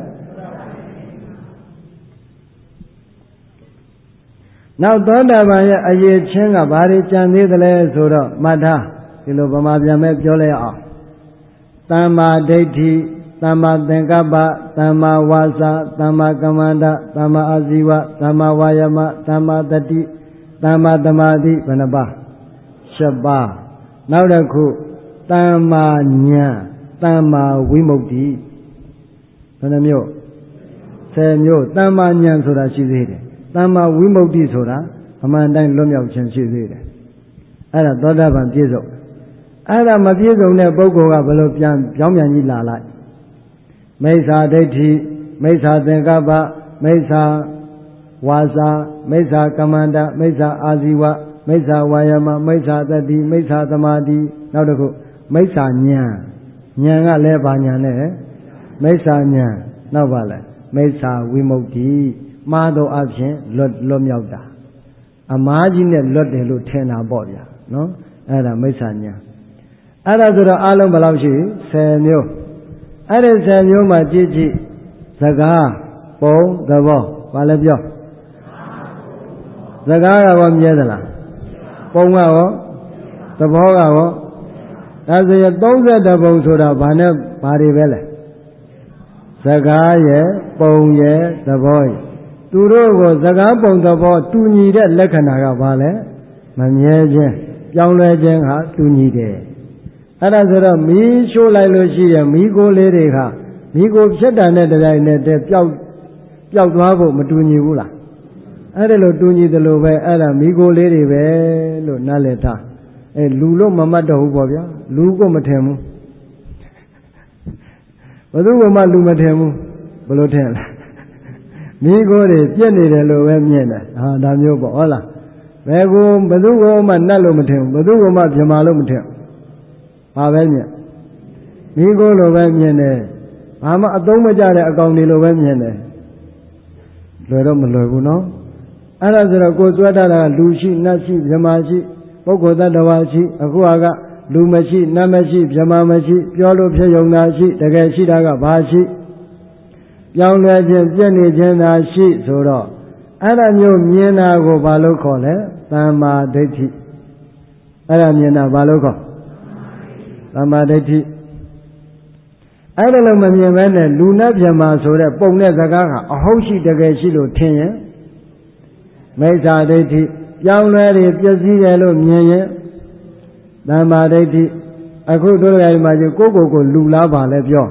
နောက်သောတာပန်ရဲ့အရေးချင်းကဘာတွေကြံသေးသလဲဆိုတော့မှတ်ထားဒီလိုဗမာပြန်မဲ့ပြောလိုက်အောင်သမ္မာဒိဋ္ဌိသမ္မာသင်္ကပ္ပသမ္မာဝါစာသမ္မာကမ္မန္တသမ္မာအာဇီဝသမ္မာဝါယမသမ္မာတတိသမ္မာသမာဓိဘယ်နှပါး၈ပါးနောက်တစ်ခုသမ္မာဉာဏ်သမ္မာဝိမု ക്തി ဘယ်နှမျိုးဆယ်မျိုးသမ္မာဉာဏ်ဆိုတာရှိသေးတယ်သမ္မာဝိမု ക്തി ဆိုတာအမှန်တိုင်းလွတ်မြောက်ခြင်းရှိသေးတယ်အဲ့ဒါသောတာပန်ပြည့်စုံအဲ့ဒါမပြည့်စုံတဲ့ပုဂ္ဂိုလ်ကဘယ်လိုပြန်ပြောင်းပြန်ကြီးလာလိုက်မိစ္ဆာဒိဋ္ဌိမိစ္ဆာသင်္ကပ္ပမိစ္ဆာဝါစာမိစ္ဆာကမ္မန္တမိစ္ဆာအာဇီဝမိစ္ဆာဝါယမမိစ္ဆာတတိမိစ္ဆာသမာဓိနောက်တစ်ခုမိစ္ဆာဉာဏ်ဉာဏ်ကလည်းဘာဉာဏ်လဲမိစ္ဆာဉာဏ်နောက်ပါလဲမိစ္ဆာဝိမု ക്തി မှားသောအဖြစ်လွတ်လွတ်မြောက်တာအမားကြီးနဲ့လွတ်တယ်လို့ထင်တာပေါ့ဗျာနော်အဲ့ဒါမိစ္ဆာဉာဏ်အဲ့ဒါဆိုတော့အလုံးဘယ်လောက်ရှိဆယ်မျိုးအဲ့ဒီဆယ်မျိုးမှာကြည့်ကြည့်စကားပုံသဘောဘာလဲပြောစကားကရောမြဲသလားပုံကရောသဘောကရောဒါဆိုရင်သုံးဆယ်တပုံဆိုတာဘာနဲ့ဘာတွေပဲလဲစကားရဲ့ပုံရဲ့သဘောရဲ့သူတို့ကိုစကားပုံသဘောတူညီတဲ့လက္ခဏာကဘာလဲမမြဲခြင်းပြောင်းလဲခြင်းဟာတူညီတယ်အဲ့ဒါဆိုတော့မီးရှို့လိုက်လို့ရှိရင်မီးကိုလေးတွေကမီးကိုဖြစ်တာနဲ့တပြိုင်နက်တည်းပျောက်ပျောက်သွားဖို့မတူညီဘူးလားအဲ့ဒါလို့တူညီတယ်လို့ပဲအဲ့ဒါမီးကိုလေးတွေပဲလို့နားလည်ထားအဲလူလို့မမှတ်တော့ဘူးပေါ့ဗျာလူကိုမထင်ဘူးဘယ်သူမှလူမထင်ဘူးဘယ်လိုထင်လဲမီးကိုတွေပြက်နေတယ်လို့ပဲမြင်တယ်ဟာဒါမျိုးပေါ့ဟုတ်လားဘယ်ကိုဘယ်သူကမှနတ်လို့မထင်ဘူးဘယ်သူကမှပြမာလို့မထင်ဘာပဲမြင်မိကိုလိုပဲမြင်တယ်ဘာမှအသုံးမကျတဲ့အကောင်တွေလိုပဲမြင်တယ်လွယ်တော့မလွယ်ဘူးနော်အဲ့ဒါဆိုတော့ကိုယ်သွက်တာကလူရှိနတ်ရှိဗြဟ္မာရှိပုဂ္ဂိုလ်တ attva ရှိအခုကလူမရှိနတ်မရှိဗြဟ္မာမရှိပြောလို့ဖြစ်ရုံသာရှိတကယ်ရှိတာကဘာရှိပြောင်းလဲခြင်းပြည့်နေခြင်းသာရှိဆိုတော့အဲ့ဒါမျိုးမြင်တာကိုဘာလို့ခေါ်လဲသမ္မာဒိဋ္ဌိအဲ့ဒါမြင်တာဘာလို့ခေါ်သမ္မာဒိဋ္ဌိအဲ့ဒါလို့မမြင်ဘဲနဲ့လူနဲ့ပြမဆိုတဲ့ပုံနဲ့စကားကအဟုတ်ရှိတကယ်ရှိလို့ထင်ရင်မိစ္ဆာဒိဋ္ဌိပြောင်းလဲတွေပျက်စီးတယ်လို့မြင်ရင်သမ္မာဒိဋ္ဌိအခုတို့လည်းဒီမှာကျကိုကိုကိုလူလားပါလဲပြော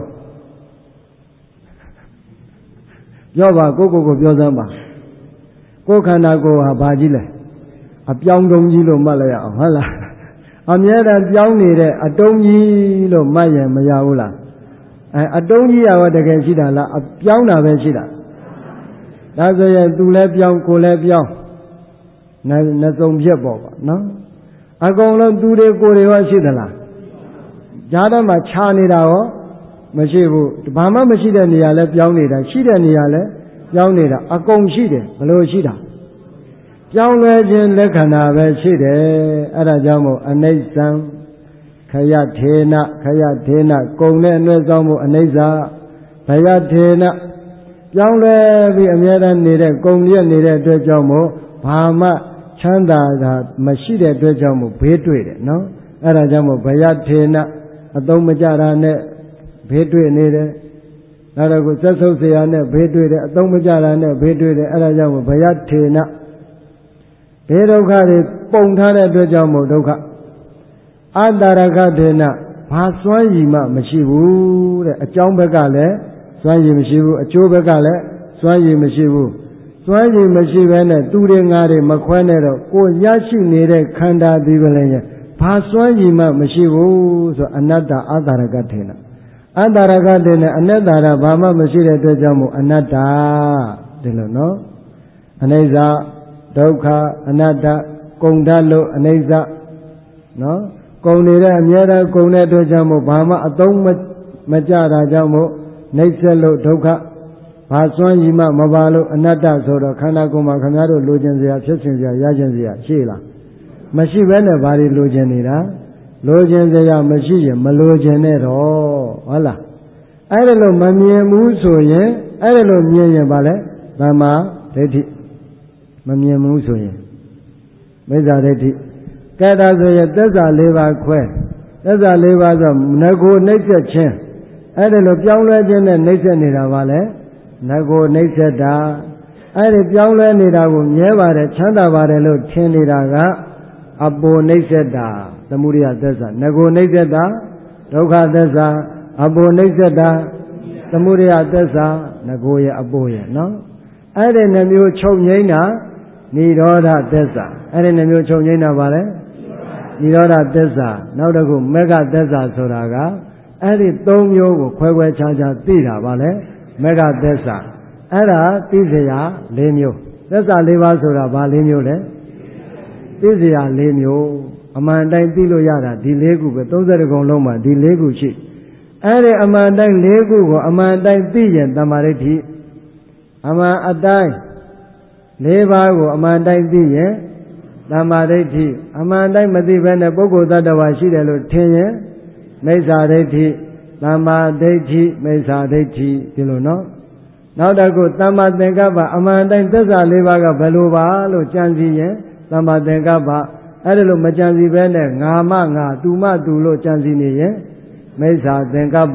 ပြောပါကိုကိုကိုပြောစမ်းပါကိုယ်ခန္ဓာကိုယ်ဟာဘာကြီးလဲအပြောင်းတုံးကြီးလို့မှတ်လိုက်ရအောင်ဟုတ်လားအမြဲတမ်းပြောင်းနေတဲ့အတုံးကြီးလို့မှတ်ရင်မရဘူးလားအဲအတုံးကြီးရောတကယ်ရှိတာလားအပြောင်းတာပဲရှိတာဒါဆိုရင်သူလည်းပြောင်းကိုယ်လည်းပြောင်းနှစ်စုံဖြစ်ပေါ့ပါနော်အကုန်လုံးသူတွေကိုယ်တွေရောရှိသလားဈာတ်မှာခြားနေတာရောမရှိဘူးဘာမှမရှိတဲ့နေရာလဲပြောင်းနေတာရှိတဲ့နေရာလဲပြောင်းနေတာအကုန်ရှိတယ်ဘလို့ရှိတာပြောင်းလဲခြင်းလက္ခဏာပဲရှိတယ်အဲ့ဒါကြောင့်မို့အနိစ္စံခယထေနခယထေနကုံနဲ့အနှဲ့ဆောင်မှုအနိစ္စဘယထေနပြောင်းလဲပြီးအမြဲတမ်းနေတဲ့ကုံရနေတဲ့အတွက်ကြောင့်မို့ဘာမှချမ်းသာတာမရှိတဲ့အတွက်ကြောင့်မို့ဘေးတွေ့တယ်နော်အဲ့ဒါကြောင့်မို့ဘယထေနအသုံးမကျတာနဲ့ဘေးတွေ့နေတယ်နောက်တော့ကိုသက်ဆုပ်เสียနဲ့ဘေးတွေ့တယ်အသုံးမကျတာနဲ့ဘေးတွေ့တယ်အဲ့ဒါကြောင့်မို့ဘယထေနဘေးဒုက္ခတွေပုံထားတဲ့အတွက်ကြောင့်မို့ဒုက္ခအတ္တရကထေနဘာစွမ်းရည်မှမရှိဘူးတဲ့အကြောင်းဘက်ကလည်းစွမ်းရည်မရှိဘူးအကျိုးဘက်ကလည်းစွမ်းရည်မရှိဘူးစွမ်းရည်မရှိဘဲနဲ့သူတွေငါတွေမခွဲနဲ့တော့ကိုရရှိနေတဲ့ခန္ဓာဒီပလင်ရဲ့ဘာစွမ်းရည်မှမရှိဘူးဆိုအနတ္တအတ္တရကထေနအတ္တရကထေနအနတ္တရဘာမှမရှိတဲ့အတွက်ကြောင့်မို့အနတ္တဒီလိုနော်အနိစ္စဒုက္ခအနတ္တကုံဓာတ်လို့အနိစ္စနော်ကုံနေတဲ့အမြဲတမ်းကုံတဲ့အတွက်ကြောင့်မို့ဘာမှအသုံးမကျတာကြောင့်မို့နှိစ္စလို့ဒုက္ခဘာစွမ်းရည်မှမပါလို့အနတ္တဆိုတော့ခန္ဓာကိုယ်မှာခင်ဗျားတို့လိုချင်စရာဖြစ်ချင်စရာရချင်စရာရှိလားမရှိဘဲနဲ့ဘာတွေလိုချင်နေတာလိုချင်စရာမရှိရင်မလိုချင်နဲ့တော့ဟုတ်လားအဲ့ဒါလို့မမြင်ဘူးဆိုရင်အဲ့ဒါလို့မြင်ရင်ဘာလဲသမ္မာဒိဋ္ဌိမမြင်ဘူးဆိုရင်မိစ္ဆာဒိဋ္ဌိကဲဒါဆိုရင်သစ္စာလေးပါးခွဲသစ္စာလေးပါးဆိုငကိုနှိမ့်ဆက်ခြင်းအဲ့ဒါလို့ပြောင်းလဲခြင်းနဲ့နှိမ့်ဆက်နေတာပါလေငကိုနှိမ့်ဆက်တာအဲ့ဒီပြောင်းလဲနေတာကိုမြဲပါတယ်ချမ်းသာပါတယ်လို့ထင်နေတာကအပေါ်နှိမ့်ဆက်တာသမုဒိယသစ္စာငကိုနှိမ့်ဆက်တာဒုက္ခသစ္စာအပေါ်နှိမ့်ဆက်တာသမုဒိယသစ္စာငကိုရဲ့အပေါ်ရဲ့နော်အဲ့ဒီနှမျိုးချုပ်ငိမ့်တာနိရောဓသစ္စာအဲ့ဒီနှမျိုးချုပ်ငိမ့်တာပါလေနိရောဓသစ္စာနောက်တစ်ခုမေဃသစ္စာဆိုတာကအဲ့ဒီသုံးမျိုးကိုခွဲခွဲခြားခြားသိတာပါလေမေဃသစ္စာအဲ့ဒါသိစရာ၄မျိုးသစ္စာ၄ပါးဆိုတာဘာ၄မျိုးလဲသိစရာ၄မျိုးအမှန်တိုင်းသိလို့ရတာဒီ၄ခုပဲ၃၁ခုလုံးမှာဒီ၄ခုရှိအဲ့ဒီအမှန်တိုင်း၄ခုကိုအမှန်တိုင်းသိရင်တမ္မာဒိဋ္ဌိအမှန်အတိုင်း၄ပါးကိုအမှန်တိုင်းသိရင်တမ္မာဒိဋ္ဌိအမှန်တိုင်းမသိဘဲနဲ့ပုဂ္ဂိုလ်သတ္တဝါရှိတယ်လို့ထင်ရင်မိစ္ဆာဒိဋ္ဌိတမ္မာဒိဋ္ဌိမိစ္ဆာဒိဋ္ဌိဒီလိုနော်နောက်တစ်ခုတမ္မာသင်္ကပ္ပအမှန်တိုင်းသစ္စာ၄ပါးကဘယ်လိုပါလို့ကြံစည်ရင်တမ္မာသင်္ကပ္ပအဲ့ဒါလို့မကြံစည်ဘဲနဲ့ငါမငါသူမသူလို့ကြံစည်နေရင်မိစ္ဆာသင်္ကပ္ပ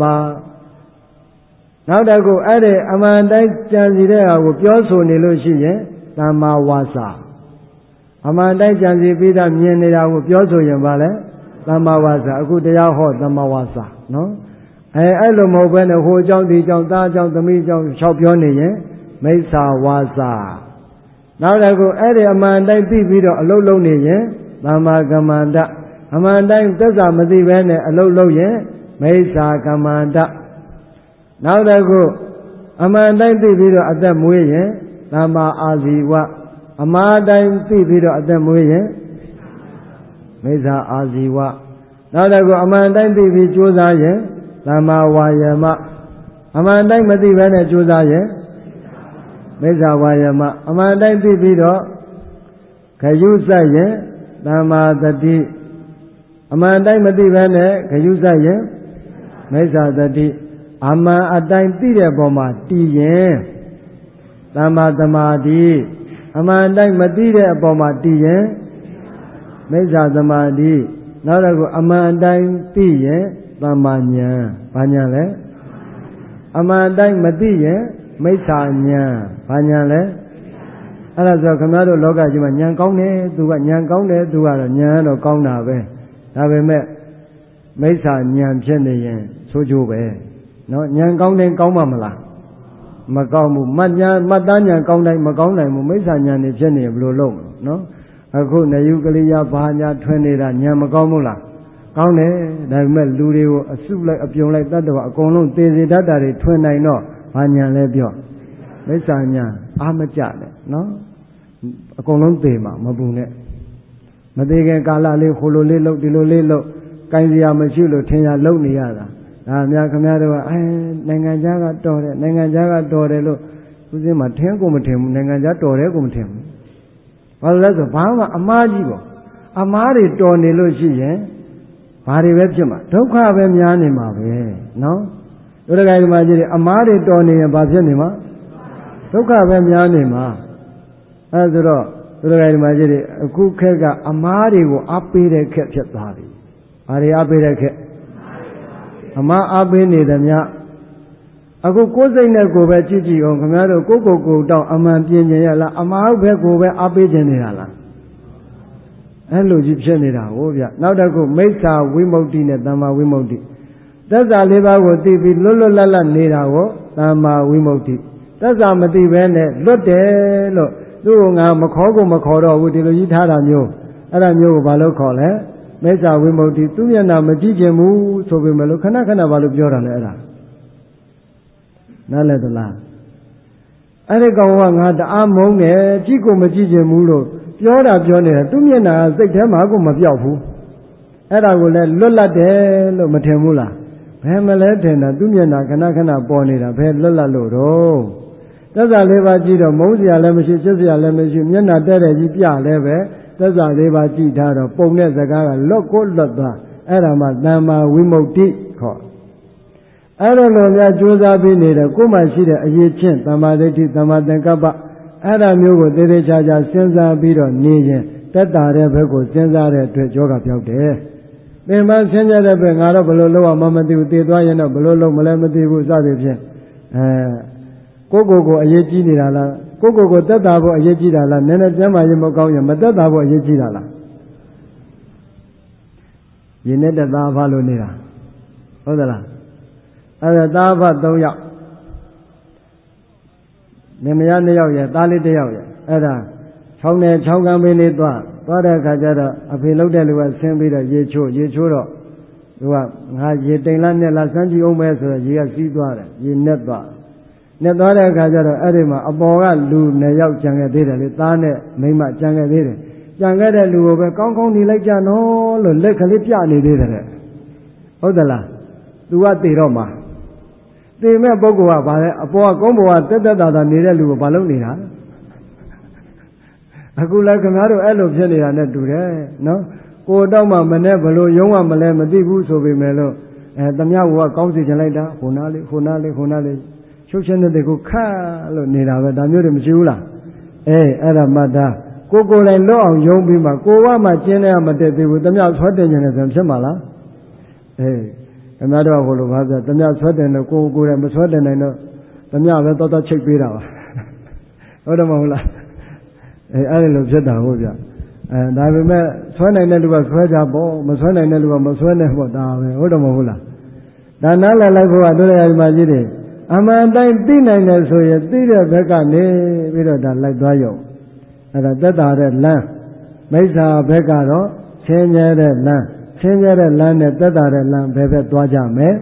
နောက်တစ်ခုအဲ့ဒီအမှန်တိုင်းကြံစည်တဲ့ဟာကိုပြောဆိုနေလို့ရှိရင်တမ္မာဝါစာအမှန်တိုင်းကြံစည်ပြီးသားမြင်နေတာကိုပြောဆိုရင်ပါလေသမ္မာဝါစာအခုတရားဟောသမ္မာဝါစာနော်အဲအဲ့လိုမဟုတ်ဘဲနဲ့ဟိုအကြောင်းဒီအကြောင်းသားအကြောင်းသမီးအကြောင်းလျှောက်ပြောနေရင်မိစ္ဆာဝါစာနောက်တစ်ခုအဲ့ဒီအမှန်တိုင်းသိပြီးတော့အလုတ်လုံးနေရင်သမ္မာကမ္မန္တအမှန်တိုင်းသစ္စာမသိဘဲနဲ့အလုတ်လုံးရင်မိစ္ဆာကမ္မန္တနောက်တစ်ခုအမှန်တိုင်းသိပြီးတော့အသက်မွေးရင်သမ္မာအာဇီဝအမှားတိုင်းသိပြီးတော့အသက်မွေးရင်မိစ္ဆာအာဇီဝနောက်တစ်ခုအမှန်တိုင်းသိပြီးကြိုးစားရင်သမ္မာဝါယမအမှန်တိုင်းမသိဘဲနဲ့ကြိုးစားရင်မိစ္ဆာဝါယမအမှန်တိုင်းသိပြီးတော့ခရုစိုက်ရင်သမ္မာသတိအမှန်တိုင်းမသိဘဲနဲ့ခရုစိုက်ရင်မိစ္ဆာသတိအမှန်အတိုင်းသိတဲ့ပုံမှာတည်ရင်သမ္မာသမာဓိအမှန်တိုင်းမသိတဲ့အပေါ်မှာတည်ရင်မိစ္ဆာသမာဓိနောက်တစ်ခုအမှန်အတိုင်းသိရင်သမ္မာဉာဏ်ဘာဉာဏ်လဲအမှန်အတိုင်းမသိရင်မိစ္ဆာဉာဏ်ဘာဉာဏ်လဲအဲ့ဒါဆိုခင်ဗျားတို့လောကကြီးမှာဉာဏ်ကောင်းတယ်သူကဉာဏ်ကောင်းတယ်သူကတော့ဉာဏ်ကတော့ကောင်းတာပဲဒါပေမဲ့မိစ္ဆာဉာဏ်ဖြစ်နေရင်ဆိုးကျိုးပဲနော်ဉာဏ်ကောင်းတယ်ကောင်းမှာမလားမကောင်းဘူးမတ်ဉာဏ်မတ်သားဉာဏ်ကောင်းတိုင်းမကောင်းနိုင်ဘူးမိစ္ဆာဉာဏ်နေဖြစ်နေဘယ်လိုလုပ်မလဲနော်အခုနယုကလေးရဘာညာထွင်နေတာဉာဏ်မကောင်းဘူးလားကောင်းတယ်ဒါပေမဲ့လူတွေကိုအစုလိုက်အပြုံလိုက်တတ်တော့အကုန်လုံးသေစေတတ်တာတွေထွင်နိုင်တော့ဘာဉာဏ်လဲပြောမိစ္ဆာဉာဏ်အာမကြနဲ့နော်အကုန်လုံးသေမှာမပူနဲ့မသေးခင်ကာလလေးဟိုလိုလေးလှုပ်ဒီလိုလေးလှုပ်ကိုင်းစရာမရှိလို့ထင်ရလှုပ်နေရတာဒါများခင်ဗျားတို့ကအဲနိုင်ငံခြားကတော်တယ်နိုင်ငံခြားကတော်တယ်လို့သူစင်းမှာထင်ကိုမထင်ဘူးနိုင်ငံခြားတော်တယ်ကိုမထင်ဘူးဘာလို့လဲဆိုဘာမှအမားကြီးပေါ့အမားတွေတော်နေလို့ရှိရင်ဘာတွေပဲဖြစ်မှာဒုက္ခပဲများနေမှာပဲနော်တို့တကယ်ဒီမှာကြည့်တယ်အမားတွေတော်နေရင်ဘာဖြစ်နေမှာဒုက္ခပဲများနေမှာအဲဆိုတော့တို့တကယ်ဒီမှာကြည့်တယ်အခုခက်ကအမားတွေကိုအားပေးတဲ့ခက်ဖြစ်သွားပြီဘာတွေအားပေးတဲ့ခက်အမားအားပေးနေသမျှအခုကိုယ်စိတ်နဲ့ကိုယ်ပဲကြည့်ကြည့်အောင်ခင်ဗျားတို့ကိုယ်ကိုယ်ကိုယ်တောင်းအမှန်ပြင်းခြင်းရလားအမားဘက်ကိုပဲအားပေးခြင်းနေတာလားအဲ့လိုကြီးဖြစ်နေတာဟိုဗျနောက်တစ်ခုမိစ္ဆာဝိမု ക്തി နဲ့သမ္မာဝိမု ക്തി သက်သာလေးပါးကိုသိပြီးလွတ်လွတ်လပ်လပ်နေတာကိုသမ္မာဝိမု ക്തി သက်သာမသိဘဲနဲ့လွတ်တယ်လို့သူ့ကိုငါမခေါ်ကိုမခေါ်တော့ဘူးဒီလိုကြီးထားတာမျိုးအဲ့ဒါမျိုးကိုဘာလို့ခေါ်လဲမိစ္ဆာဝိမု ക്തി သူမျက်နှာမကြည့်ခြင်းဘူးဆိုပေမဲ့လို့ခဏခဏဘာလို့ပြောတာလဲအဲ့ဒါနားလည်သလားအဲ့ဒီကောင်ကငါတအားမုန်းတယ်ကြည့်ကိုမကြည့်ခြင်းဘူးလို့ပြောတာပြောနေတာသူမျက်နှာစိတ်ထဲမှာကိုမပြောက်ဘူးအဲ့ဒါကိုလည်းလွတ်လပ်တယ်လို့မထင်ဘူးလားဘယ်မလဲထင်တာသူမျက်နှာခဏခဏပေါ်နေတာဘယ်လွတ်လပ်လို့တော့သက်သာလေးပါးကြည့်တော့မုန်းစရာလည်းမရှိချစ်စရာလည်းမရှိမျက်နှာတဲ့တဲ့ကြီးပြလည်းပဲသက်သာလေးပါးကြည့်ထားတော့ပုံတဲ့စကားကလွတ်ကိုလွတ်သွားအဲ့ဒါမှသမ္မာဝိမု ക്തി ခေါ်အဲ့လိုလိုများကြိုးစားပြီးနေတယ်ကိုယ်မှရှိတဲ့အရေးချင်းသမ္မာဒိဋ္ဌိသမ္မာသင်္ကပ္ပအဲ့ဒါမျိုးကိုသေသေးချာချာစဉ်းစားပြီးတော့နေရင်တက်တာတဲ့ဘက်ကိုစဉ်းစားတဲ့အတွက်ယောဂပြောက်တယ်။ပင်ပန်းဆင်းရဲတဲ့ဘက်ငါတော့ဘယ်လိုလုပ်အောင်မမသိဘူးသေသွားရင်တော့ဘယ်လိုလုပ်မလဲမသိဘူးစသည်ဖြင့်အဲကိုယ့်ကိုယ်ကိုအရေးကြီးနေတာလားကိုယ့်ကိုယ်ကိုတက်တာဖို့အရေးကြီးတာလားနည်းနည်းကျမ်းမာရေးမကောင်းရင်မတက်တာဖို့အရေးကြီးတာလားရင်းနဲ့တက်တာဖလို့နေတာဟုတ်သလားအဲ့ဒါသားဖသုံးယောက်နေမယားနှစ်ယောက်ရဲ့သားလေးတစ်ယောက်ရဲ့အဲ့ဒါချောင်းနဲ့ချောင်းကမ်းပေးလေးသွားသွားတဲ့အခါကျတော့အဖေလှုပ်တဲ့လူကဆင်းပြီးတော့ရေချိုးရေချိုးတော့သူကငါရေတိမ်လားနဲ့လားစမ်းကြည့်အောင်ပဲဆိုတော့ရေကစီးသွားတယ်ရေနဲ့သွားနဲ့သွားတဲ့အခါကျတော့အဲ့ဒီမှာအပေါ်ကလူနှစ်ယောက်ကြံခဲ့သေးတယ်လေသားနဲ့မိန်းမကြံခဲ့သေးတယ်ကြံခဲ့တဲ့လူကိုပဲကောင်းကောင်းနေလိုက်ကြနော်လို့လက်ကလေးပြနေသေးတယ်တဲ့ဟုတ်သလားသူကတည်တော့မှာတည်မဲ့ပုဂ္ဂိုလ်ကဘာလဲအပေါ်ကကုန်းပေါ်ကတက်တက်တာတာနေတဲ့လူကိုဘာလုပ်နေတာအခုလည်းခင်ဗျားတို့အဲ့လိုဖြစ်နေတာနဲ့တူတယ်နော်ကိုတော့မှမနဲ့ဘလို့ယုံမှမလဲမသိဘူးဆိုပေမဲ့လို့အဲတမယကကောင်းစီချင်လိုက်တာဟိုနားလေးဟိုနားလေးဟိုနားလေးချုပ်ချင်းတဲ့ကိုခါလို့နေတာပဲဒါမျိုးတွေမရှိဘူးလားအေးအဲ့ဒါမှတ်သားကိုကိုယ်တိုင်လွတ်အောင်ယုံပြီးမှကိုကမှကျင်းနေမတက်သေးဘူးတမယဆွဲတင်နေတယ်ဆိုဖြစ်မှာလားအေးခင်ဗျားတို့ကဟိုလိုပါဆိုတမယဆွဲတင်လို့ကိုကိုယ်တိုင်မဆွဲတင်နိုင်တော့တမယပဲတော်တော်ချိတ်ပေးတာပါဟုတ်တယ်မဟုတ်လားအဲအဲ့လိုဖြစ်တာဟုတ်ဗျအဲဒါပေမဲ့ဆွဲနိုင်တဲ့လူကဆွဲကြပေါ့မဆွဲနိုင်တဲ့လူကမဆွဲနဲ့ပေါ့ဒါပဲဟုတ်တယ်မဟုတ်လားဒါနားလည်လိုက်ဖို့ကတို့ရည်မှာကြီးတယ်အမှန်တိုင်းသိနိုင်တယ်ဆိုရင်သိတဲ့ဘက်ကနေပြီးတော့ဒါလိုက်သွားရုံအဲ့ဒါသက်တာတဲ့လမ်းမိစ္ဆာဘက်ကတော့ဆင်းရဲတဲ့လမ်းဆင်းရဲတဲ့လမ်းနဲ့သက်တာတဲ့လမ်းဘယ်ဘက်သွားကြမယ်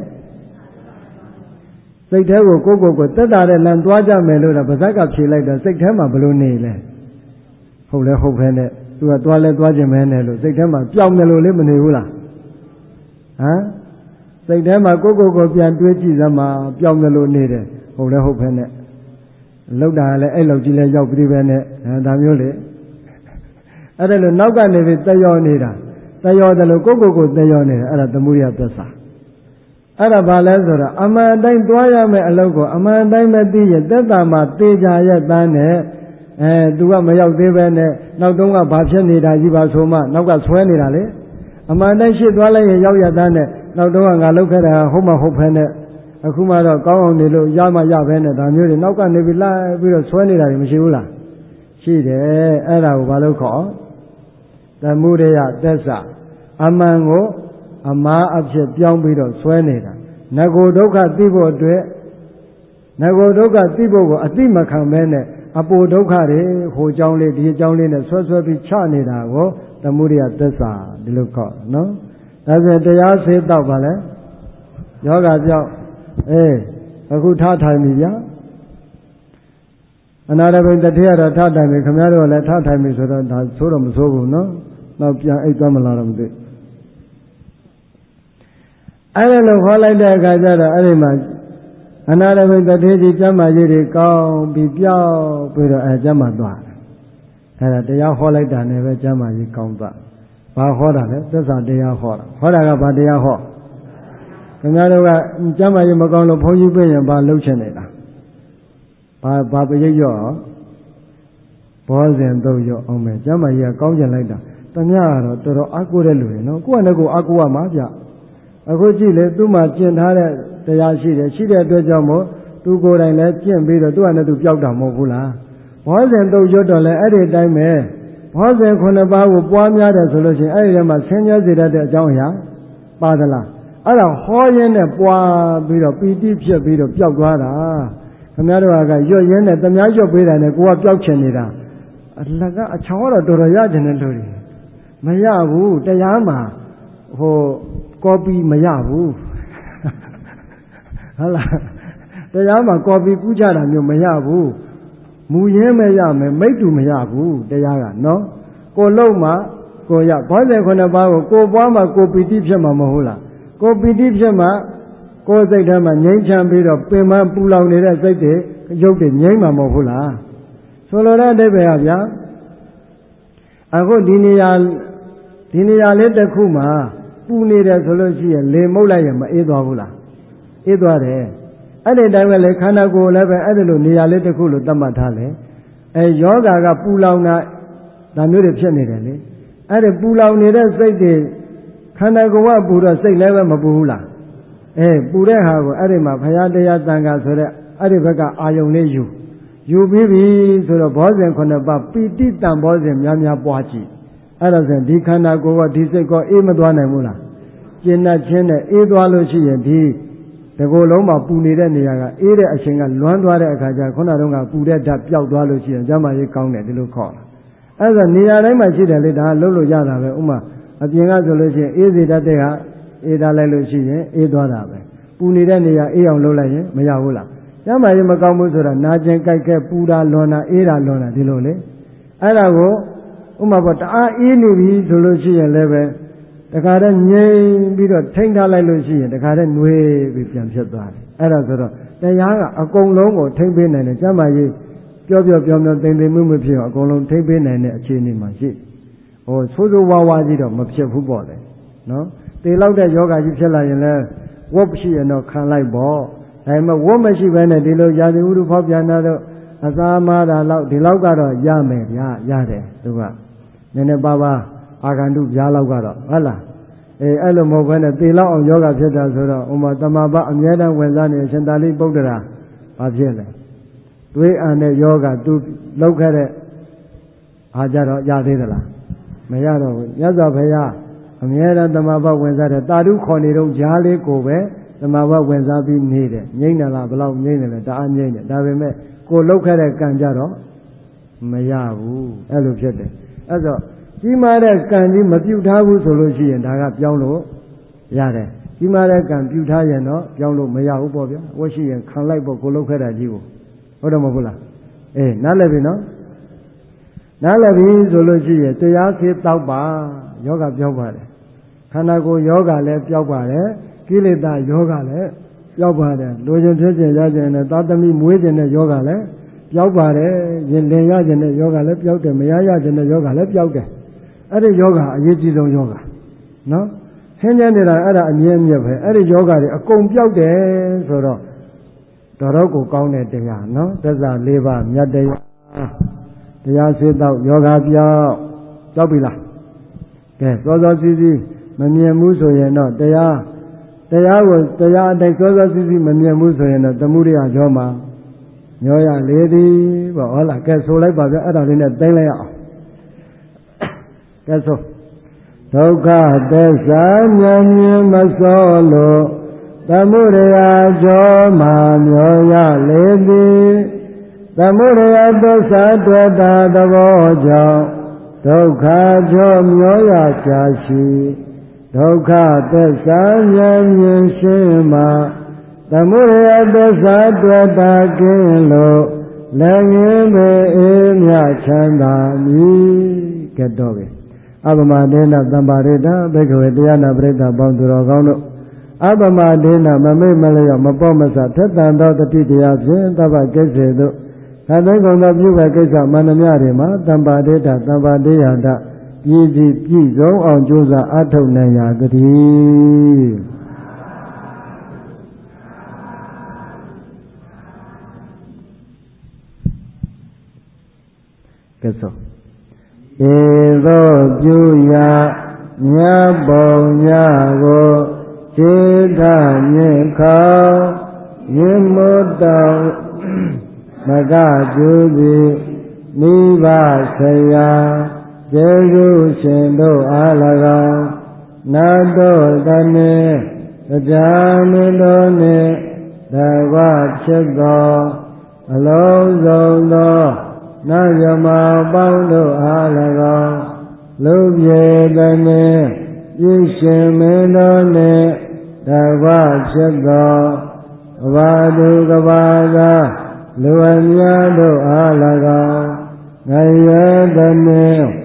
စိတ်ထဲကိုကိုယ့်ကိုယ်ကိုသက်တာတဲ့လမ်းသွားကြမယ်လို့ဒါပါဇက်ကဖြေလိုက်တော့စိတ်ထဲမှာဘလို့နေလဲဟုတ်လဲဟုတ်ပဲနဲ့သူကသွားလဲသွားခြင်းပဲနဲ့လို့စိတ်ထဲမှာပျောက်တယ်လို့လည်းမနေဘူးလားဟမ်စိတ်ထဲမှာကိုယ့်ကိုယ်ကိုပြန်တွေးကြည့်စမ်းမှာပျောက်တယ်လို့နေတယ်ဟုတ်လဲဟုတ်ပဲနဲ့လောက်တာလည်းအဲ့လောက်ကြီးလဲရောက်ပြီးပဲနဲ့ဒါမျိုးလေအဲ့ဒါလို့နောက်ကနေပြီးတက်ရောနေတာတက်ရောတယ်လို့ကိုယ့်ကိုယ်ကိုတက်ရောနေတယ်အဲ့ဒါသမုဒိယသစ္စာအဲ့ဒါဘာလဲဆိုတော့အမှန်တိုင်းသွားရမယ့်အလုပ်ကိုအမှန်တိုင်းမသိရင်သက်တာမှာသေချာရဲ့တန်းနဲ့အဲသူကမရောက်သေးပဲနဲ့နောက်တုန်းကဘာဖြစ်နေတာကြီးပါဆိုမှနောက်ကဆွဲနေတာလေအမှန်တည်းရှစ်သွားလိုက်ရင်ရောက်ရတဲ့နဲ့နောက်တုန်းကငါလောက်ခဲ့တာဟုတ်မဟုတ်ဖဲနဲ့အခုမှတော့ကောင်းအောင်နေလို့ရမှရပဲနဲ့ဒါမျိုးတွေနောက်ကနေပြီးလိုက်ပြီးတော့ဆွဲနေတာတွေမရှိဘူးလားရှိတယ်အဲ့ဒါကိုဘာလို့ခေါ်သမုဒယသစ္စာအမှန်ကိုအမှားအဖြစ်ပြောင်းပြီးတော့ဆွဲနေတာငကိုဒုက္ခသိဖို့အတွက်ငကိုဒုက္ခသိဖို့ကိုအတိမခံမဲနဲ့အပူဒုက္ခတွေဟိုကြောင်းလေးဒီကြောင်းလေးနဲ့ဆွဲဆွဲပြီးချနေတာကိုသမုဒယသစ္စာဒီလိုခေါ်နော်ဒါဆိုတရားဆေးတော့ပါလဲယောဂပြောက်အေးအခုထားထိုင်ပြီဗျာအနာရဘိတတိယတော့ထားထိုင်ပြီခင်ဗျားတို့လည်းထားထိုင်ပြီဆိုတော့ဒါဆိုတော့မဆိုးဘူးနော်နောက်ပြန်အိတ်သွားမလားတော့မသိအဲ့ဒါလို့ခေါ်လိုက်တဲ့အခါကျတော့အဲ့ဒီမှာအနာရဘိတတိကြီးကျမ်းမာရေးတွေကောင်းပြီးပြောက်ပြီးတော့အဲကျမ်းမာသွားတယ်အဲ့ဒါတရားဟောလိုက်တာနဲ့ပဲကျမ်းမာရေးကောင်းသွားဘာဟောတာလဲသစ္စာတရားဟောတာဟောတာကဘာတရားဟောခင်ဗျားတို့ကကျမ်းမာရေးမကောင်းလို့ဘုန်းကြီးပြရင်ဘာလှုပ်ချင်နေတာဘာဘာပရိတ်ရောဘောဇင်တော့ရောအောင်မယ်ကျမ်းမာရေးကကောင်းကျင်လိုက်တာတမရတော့တော်တော်အကူတဲ့လူတွေနော်ကိုယ့်အနေကိုအကူရမှာဗျအခုကြည့်လေသူ့မှာကျင့်ထားတဲ့တရားရှိတယ်ရှိတဲ့အတွက်ကြောင့်မို့သူကိုယ်တိုင်လည်းကျင့်ပြီးတော့သူ့အနေနဲ့သူပျောက်တာမဟုတ်ဘူးလားဘောဇင်တော့ရွတ်တော့လဲအဲ့ဒီအတိုင်းပဲဘောဇင်ခုနှစ်ပါးကိုပွားများတယ်ဆိုလို့ရှိရင်အဲ့ဒီထဲမှာဆင်းရဲစေတတ်တဲ့အကြောင်းအရာပါသလားအဲ့ဒါဟောရင်းနဲ့ပွားပြီးတော့ပီတိဖြစ်ပြီးတော့ပျောက်သွားတာခင်ဗျားတို့ကရွတ်ရင်းနဲ့တများရွတ်ပေးတာနဲ့ကိုကပျောက်ချင်နေတာအလကအချောင်းတော့တော်တော်ရကျင်တဲ့လူတွေမရဘူးတရားမှာဟိုကောပီမရဘူးဟုတ်လားတရားမှာကောပီကူးကြတာမျိုးမရဘူးမူရင်းမရမယ်မိတ္တူမရဘူးတရားကနော်ကိုလုံးမှာကိုရဘောဇင်ခုနှစ်ပါးကိုကိုပွားမှာကိုပီတိဖြစ်မှာမဟုတ်လားကိုပီတိဖြစ်မှာကိုယ်စိတ်ထဲမှာငြိမ်းချမ်းပြီးတော့ပင်မပူလောင်နေတဲ့စိတ်တွေရုပ်တွေငြိမ်းမှာမဟုတ်ဘူးလားဆိုလိုတဲ့အဓိပ္ပာယ်ကဗျာအခုဒီနေရာဒီနေရာလေးတစ်ခုမှာပူနေတယ်ဆိုလို့ရှိရင်လေမုတ်လိုက်ရင်မအေးသွားဘူးလားအေးသွားတယ်အဲ့ဒီတိုင်းပဲလေခန္ဓာကိုယ်လည်းပဲအဲ့ဒီလိုနေရာလေးတစ်ခုလို့သတ်မှတ်ထားလေအဲယောဂါကပူလောင်တာဒါမျိုးတွေဖြစ်နေတယ်လေအဲ့ဒီပူလောင်နေတဲ့စိတ်တွေခန္ဓာကိုယ်ကပူတော့စိတ်လည်းပဲမပူဘူးလားအဲပူတဲ့ဟာကိုအဲ့ဒီမှာဘုရားတရားတန်ခါဆိုတဲ့အဲ့ဒီဘက်ကအာယုံလေးယူယူပြီးပြီဆိုတော့ဘောဇင်ခုနှစ်ပါးပီတိတံဘောဇင်များများပွားကြည့်အဲ့ဒါဆိုရင်ဒီခန္ဓာကိုယ်ကဒီစိတ်ကအေးမသွားနိုင်ဘူးလားကျဉ်တ်ချင်းနဲ့အေးသွားလို့ရှိရင်ဒီတကိုယ်လုံးမှာပူနေတဲ့နေရာကအေးတဲ့အချိန်ကလွမ်းသွားတဲ့အခါကျခုနတုန်းကပူတဲ့ဓာတ်ပျောက်သွားလို့ရှိရင်ကျမ်းမာရေးကောင်းတယ်ဒီလိုခေါ်တာအဲ့ဒါနေရာတိုင်းမှာရှိတယ်လေဒါလှုပ်လို့ရတာပဲဥမာအပြင်ကဆိုလို့ရှိရင်အေးစေတတ်တဲ့ဟာအေးထားလိုက်လို့ရှိရင်အေးသွားတာပဲပူနေတဲ့နေရာအေးအောင်လုပ်လိုက်ရင်မရဘူးလားကျမ်းမာရေးမကောင်းဘူးဆိုတာနာကျင်ကြိုက်ခဲပူတာလွန်တာအေးတာလွန်တာဒီလိုလေအဲ့ဒါကိုဥမာပေါ့တအားအေးနေပြီဆိုလို့ရှိရင်လည်းပဲတခါတည်းငြိမ်ပြီးတော့ထိန်းထားလိုက်လို့ရှိရင်တခါတည်းနှွေးပြီးပြန်ဖြစ်သွားတယ်အဲ့ဒါဆိုတော့တရားကအကုန်လုံးကိုထိန်းပေးနိုင်တယ်ကျမ်းမာရေးပြောပြောပြောပြောသိမ့်သိမ့်မှုမဖြစ်အောင်အကုန်လုံးထိန်းပေးနိုင်တဲ့အခြေအနေမှာရှိဟိုဆိုးဆိုးဝါးဝါးကြီးတော့မဖြစ်ဘူးပေါ့လေနော်တေလောက်တဲ့ယောဂကြီးဖြစ်လာရင်လည်းဝတ်ရှိရင်တော့ခံလိုက်ပေါ့ဒါပေမဲ့ဝတ်မရှိဘဲနဲ့ဒီလိုရာဇဝုဖောက်ပြန်တာတော့အစာမာတာလောက်ဒီလောက်ကတော့ရမယ်ဗျာရတယ်သူကနည်းနည်းပါးပါးအာဂန္တုပြားလောက်ကတော့ဟုတ်လားအေးအဲ့လိုမဟုတ်ဘဲနဲ့တေလောက်အောင်ယောဂဖြစ်တာဆိုတော့ဥမာတမဘအမြဲတမ်းဝင်စားနေရှင်သာလိပုတ္တရာဘာဖြစ်လဲသွေးအန်တဲ့ယောဂသူလောက်ခဲ့တဲ့အားကြတော့ရသေးသလားမရတော့ဘူးမြတ်စွာဘုရားအမြဲတမ်းတမဘဝင်စားတဲ့တာဓုခေါ်နေတော့ဂျားလေးကိုပဲတမဘဝင်စားပြီးနေတယ်ငြိမ့်တယ်လားဘလောက်ငြိမ့်တယ်လဲတအားငြိမ့်တယ်ဒါပေမဲ့ကိုလောက်ခဲ့တဲ့ကံကြတော့မရဘူးအဲ့လိုဖြစ်တယ်အဲ့တော့ကြီးမားတဲ့ကံကြီးမပြုတ်ထားဘူးဆိုလို့ရှိရင်ဒါကပြောင်းလို့ရတယ်ကြီးမားတဲ့ကံပြုတ်ထားရင်တော့ပြောင်းလို့မရဘူးပေါ့ဗျာဝတ်ရှိရင်ခံလိုက်ပေါ့ကိုလောက်ခဲ့တာကြီးကိုဟုတ်တယ်မဟုတ်လားအေးနားလည်ပြီနော်နားလည်ပြီဆိုလို့ရှိရင်တရားဆေးတောက်ပါယောဂပြောက်ပါတယ်ခန္ဓာကိုယ်ယောဂလည်းပြောက်ပါတယ်ကိလေသာယောဂလည်းပြောက်ပါတယ်လိုချင်ဖြစ်ခြင်းရခြင်းနဲ့သာသမီမွေးခြင်းနဲ့ယောဂလည်းပြောက်ပါတယ်ရင်လင်ရခြင်းနဲ့ယောဂလည်းပြောက်တယ်မရရခြင်းနဲ့ယောဂလည်းပြောက်တယ်အဲ့ဒီယောဂအရေးကြီးဆုံးယောဂနော်ဆင်းရဲနေတာအဲ့ဒါအမြဲအမြဲပဲအဲ့ဒီယောဂတွေအကုန်ပြောက်တယ်ဆိုတော့တော်တော်ကိုကောင်းတဲ့တရားနော်သစ္စာလေးပါးမြတ်တရားတရားစေတော့ယောဂပြောက်ကြောက်ပြီလားကဲစောစောစီးစီးမမြင်ဘူးဆိုရင်တော့တရားတရားကိုတရားအတိုင်းစောစောစီးစီးမမြင်ဘူးဆိုရင်တော့သမုဒိယကြောမှာညောရလေသည်ပေါ့ဟုတ်လားကဲဆိုလိုက်ပါဗျအဲ့ဒါလေးနဲ့သိမ့်လိုက်ရအောင်ကဲဆိုဒုက္ခသစ္စာဉာဏ်မြင်မစောလို့သမုဒယကြောမှာမျောရလေသည်သမုဒယသစ္စာတွေ့တာသဘောကြောင့်ဒုက္ခကြောမျောရကြရှိဒုက္ခသစ္စာဉာဏ်မြင်ရှင်းမှာသမုဒယသစ္စာတွေ့တာကင်းလို့လည်းငင်းပေအေးမြချမ်းသာမည်ကဲတော့ပဲအပမဒေနသံပါရိတဘိက္ခဝေတရားနာပရိသတ်ပေါင်းသူတော်ကောင်းတို့အပမဒေနမမိတ်မလျော့မပေါ့မဆထက်တန်သောတတိတရားဖြင့်သဗ္ဗကိစ္စေတို့သာသိကုံသောပြုပဲကိစ္စမန္တမြတွေမှာသံပါဒေတသံပါဒေယတပြည့်စုံပြည့်စုံအောင်ကြိုးစားအထောက်နိုင်ရာတည်းကဲဆိုဧသောပြုရာမြတ်ပုံညာကိုခြေထမြင့်ခေါရင်းမတောင်မကကျူသည်မိဘဆရာကျေးဇူးရှင်တို့အား၎င်းနတ်တို့တနေတရားမင်းတို့နှင့်တကွဖြစ်သောအလုံးစုံသောနတ်ယမပေါင်းတို့အား၎င်းလူပြေတနေပြည့်ရှင်မင်းတို့နှင့်တကွဖြစ်သောအဘာသူကဘာသာလူအများတို့အား၎င်းငရေတနေ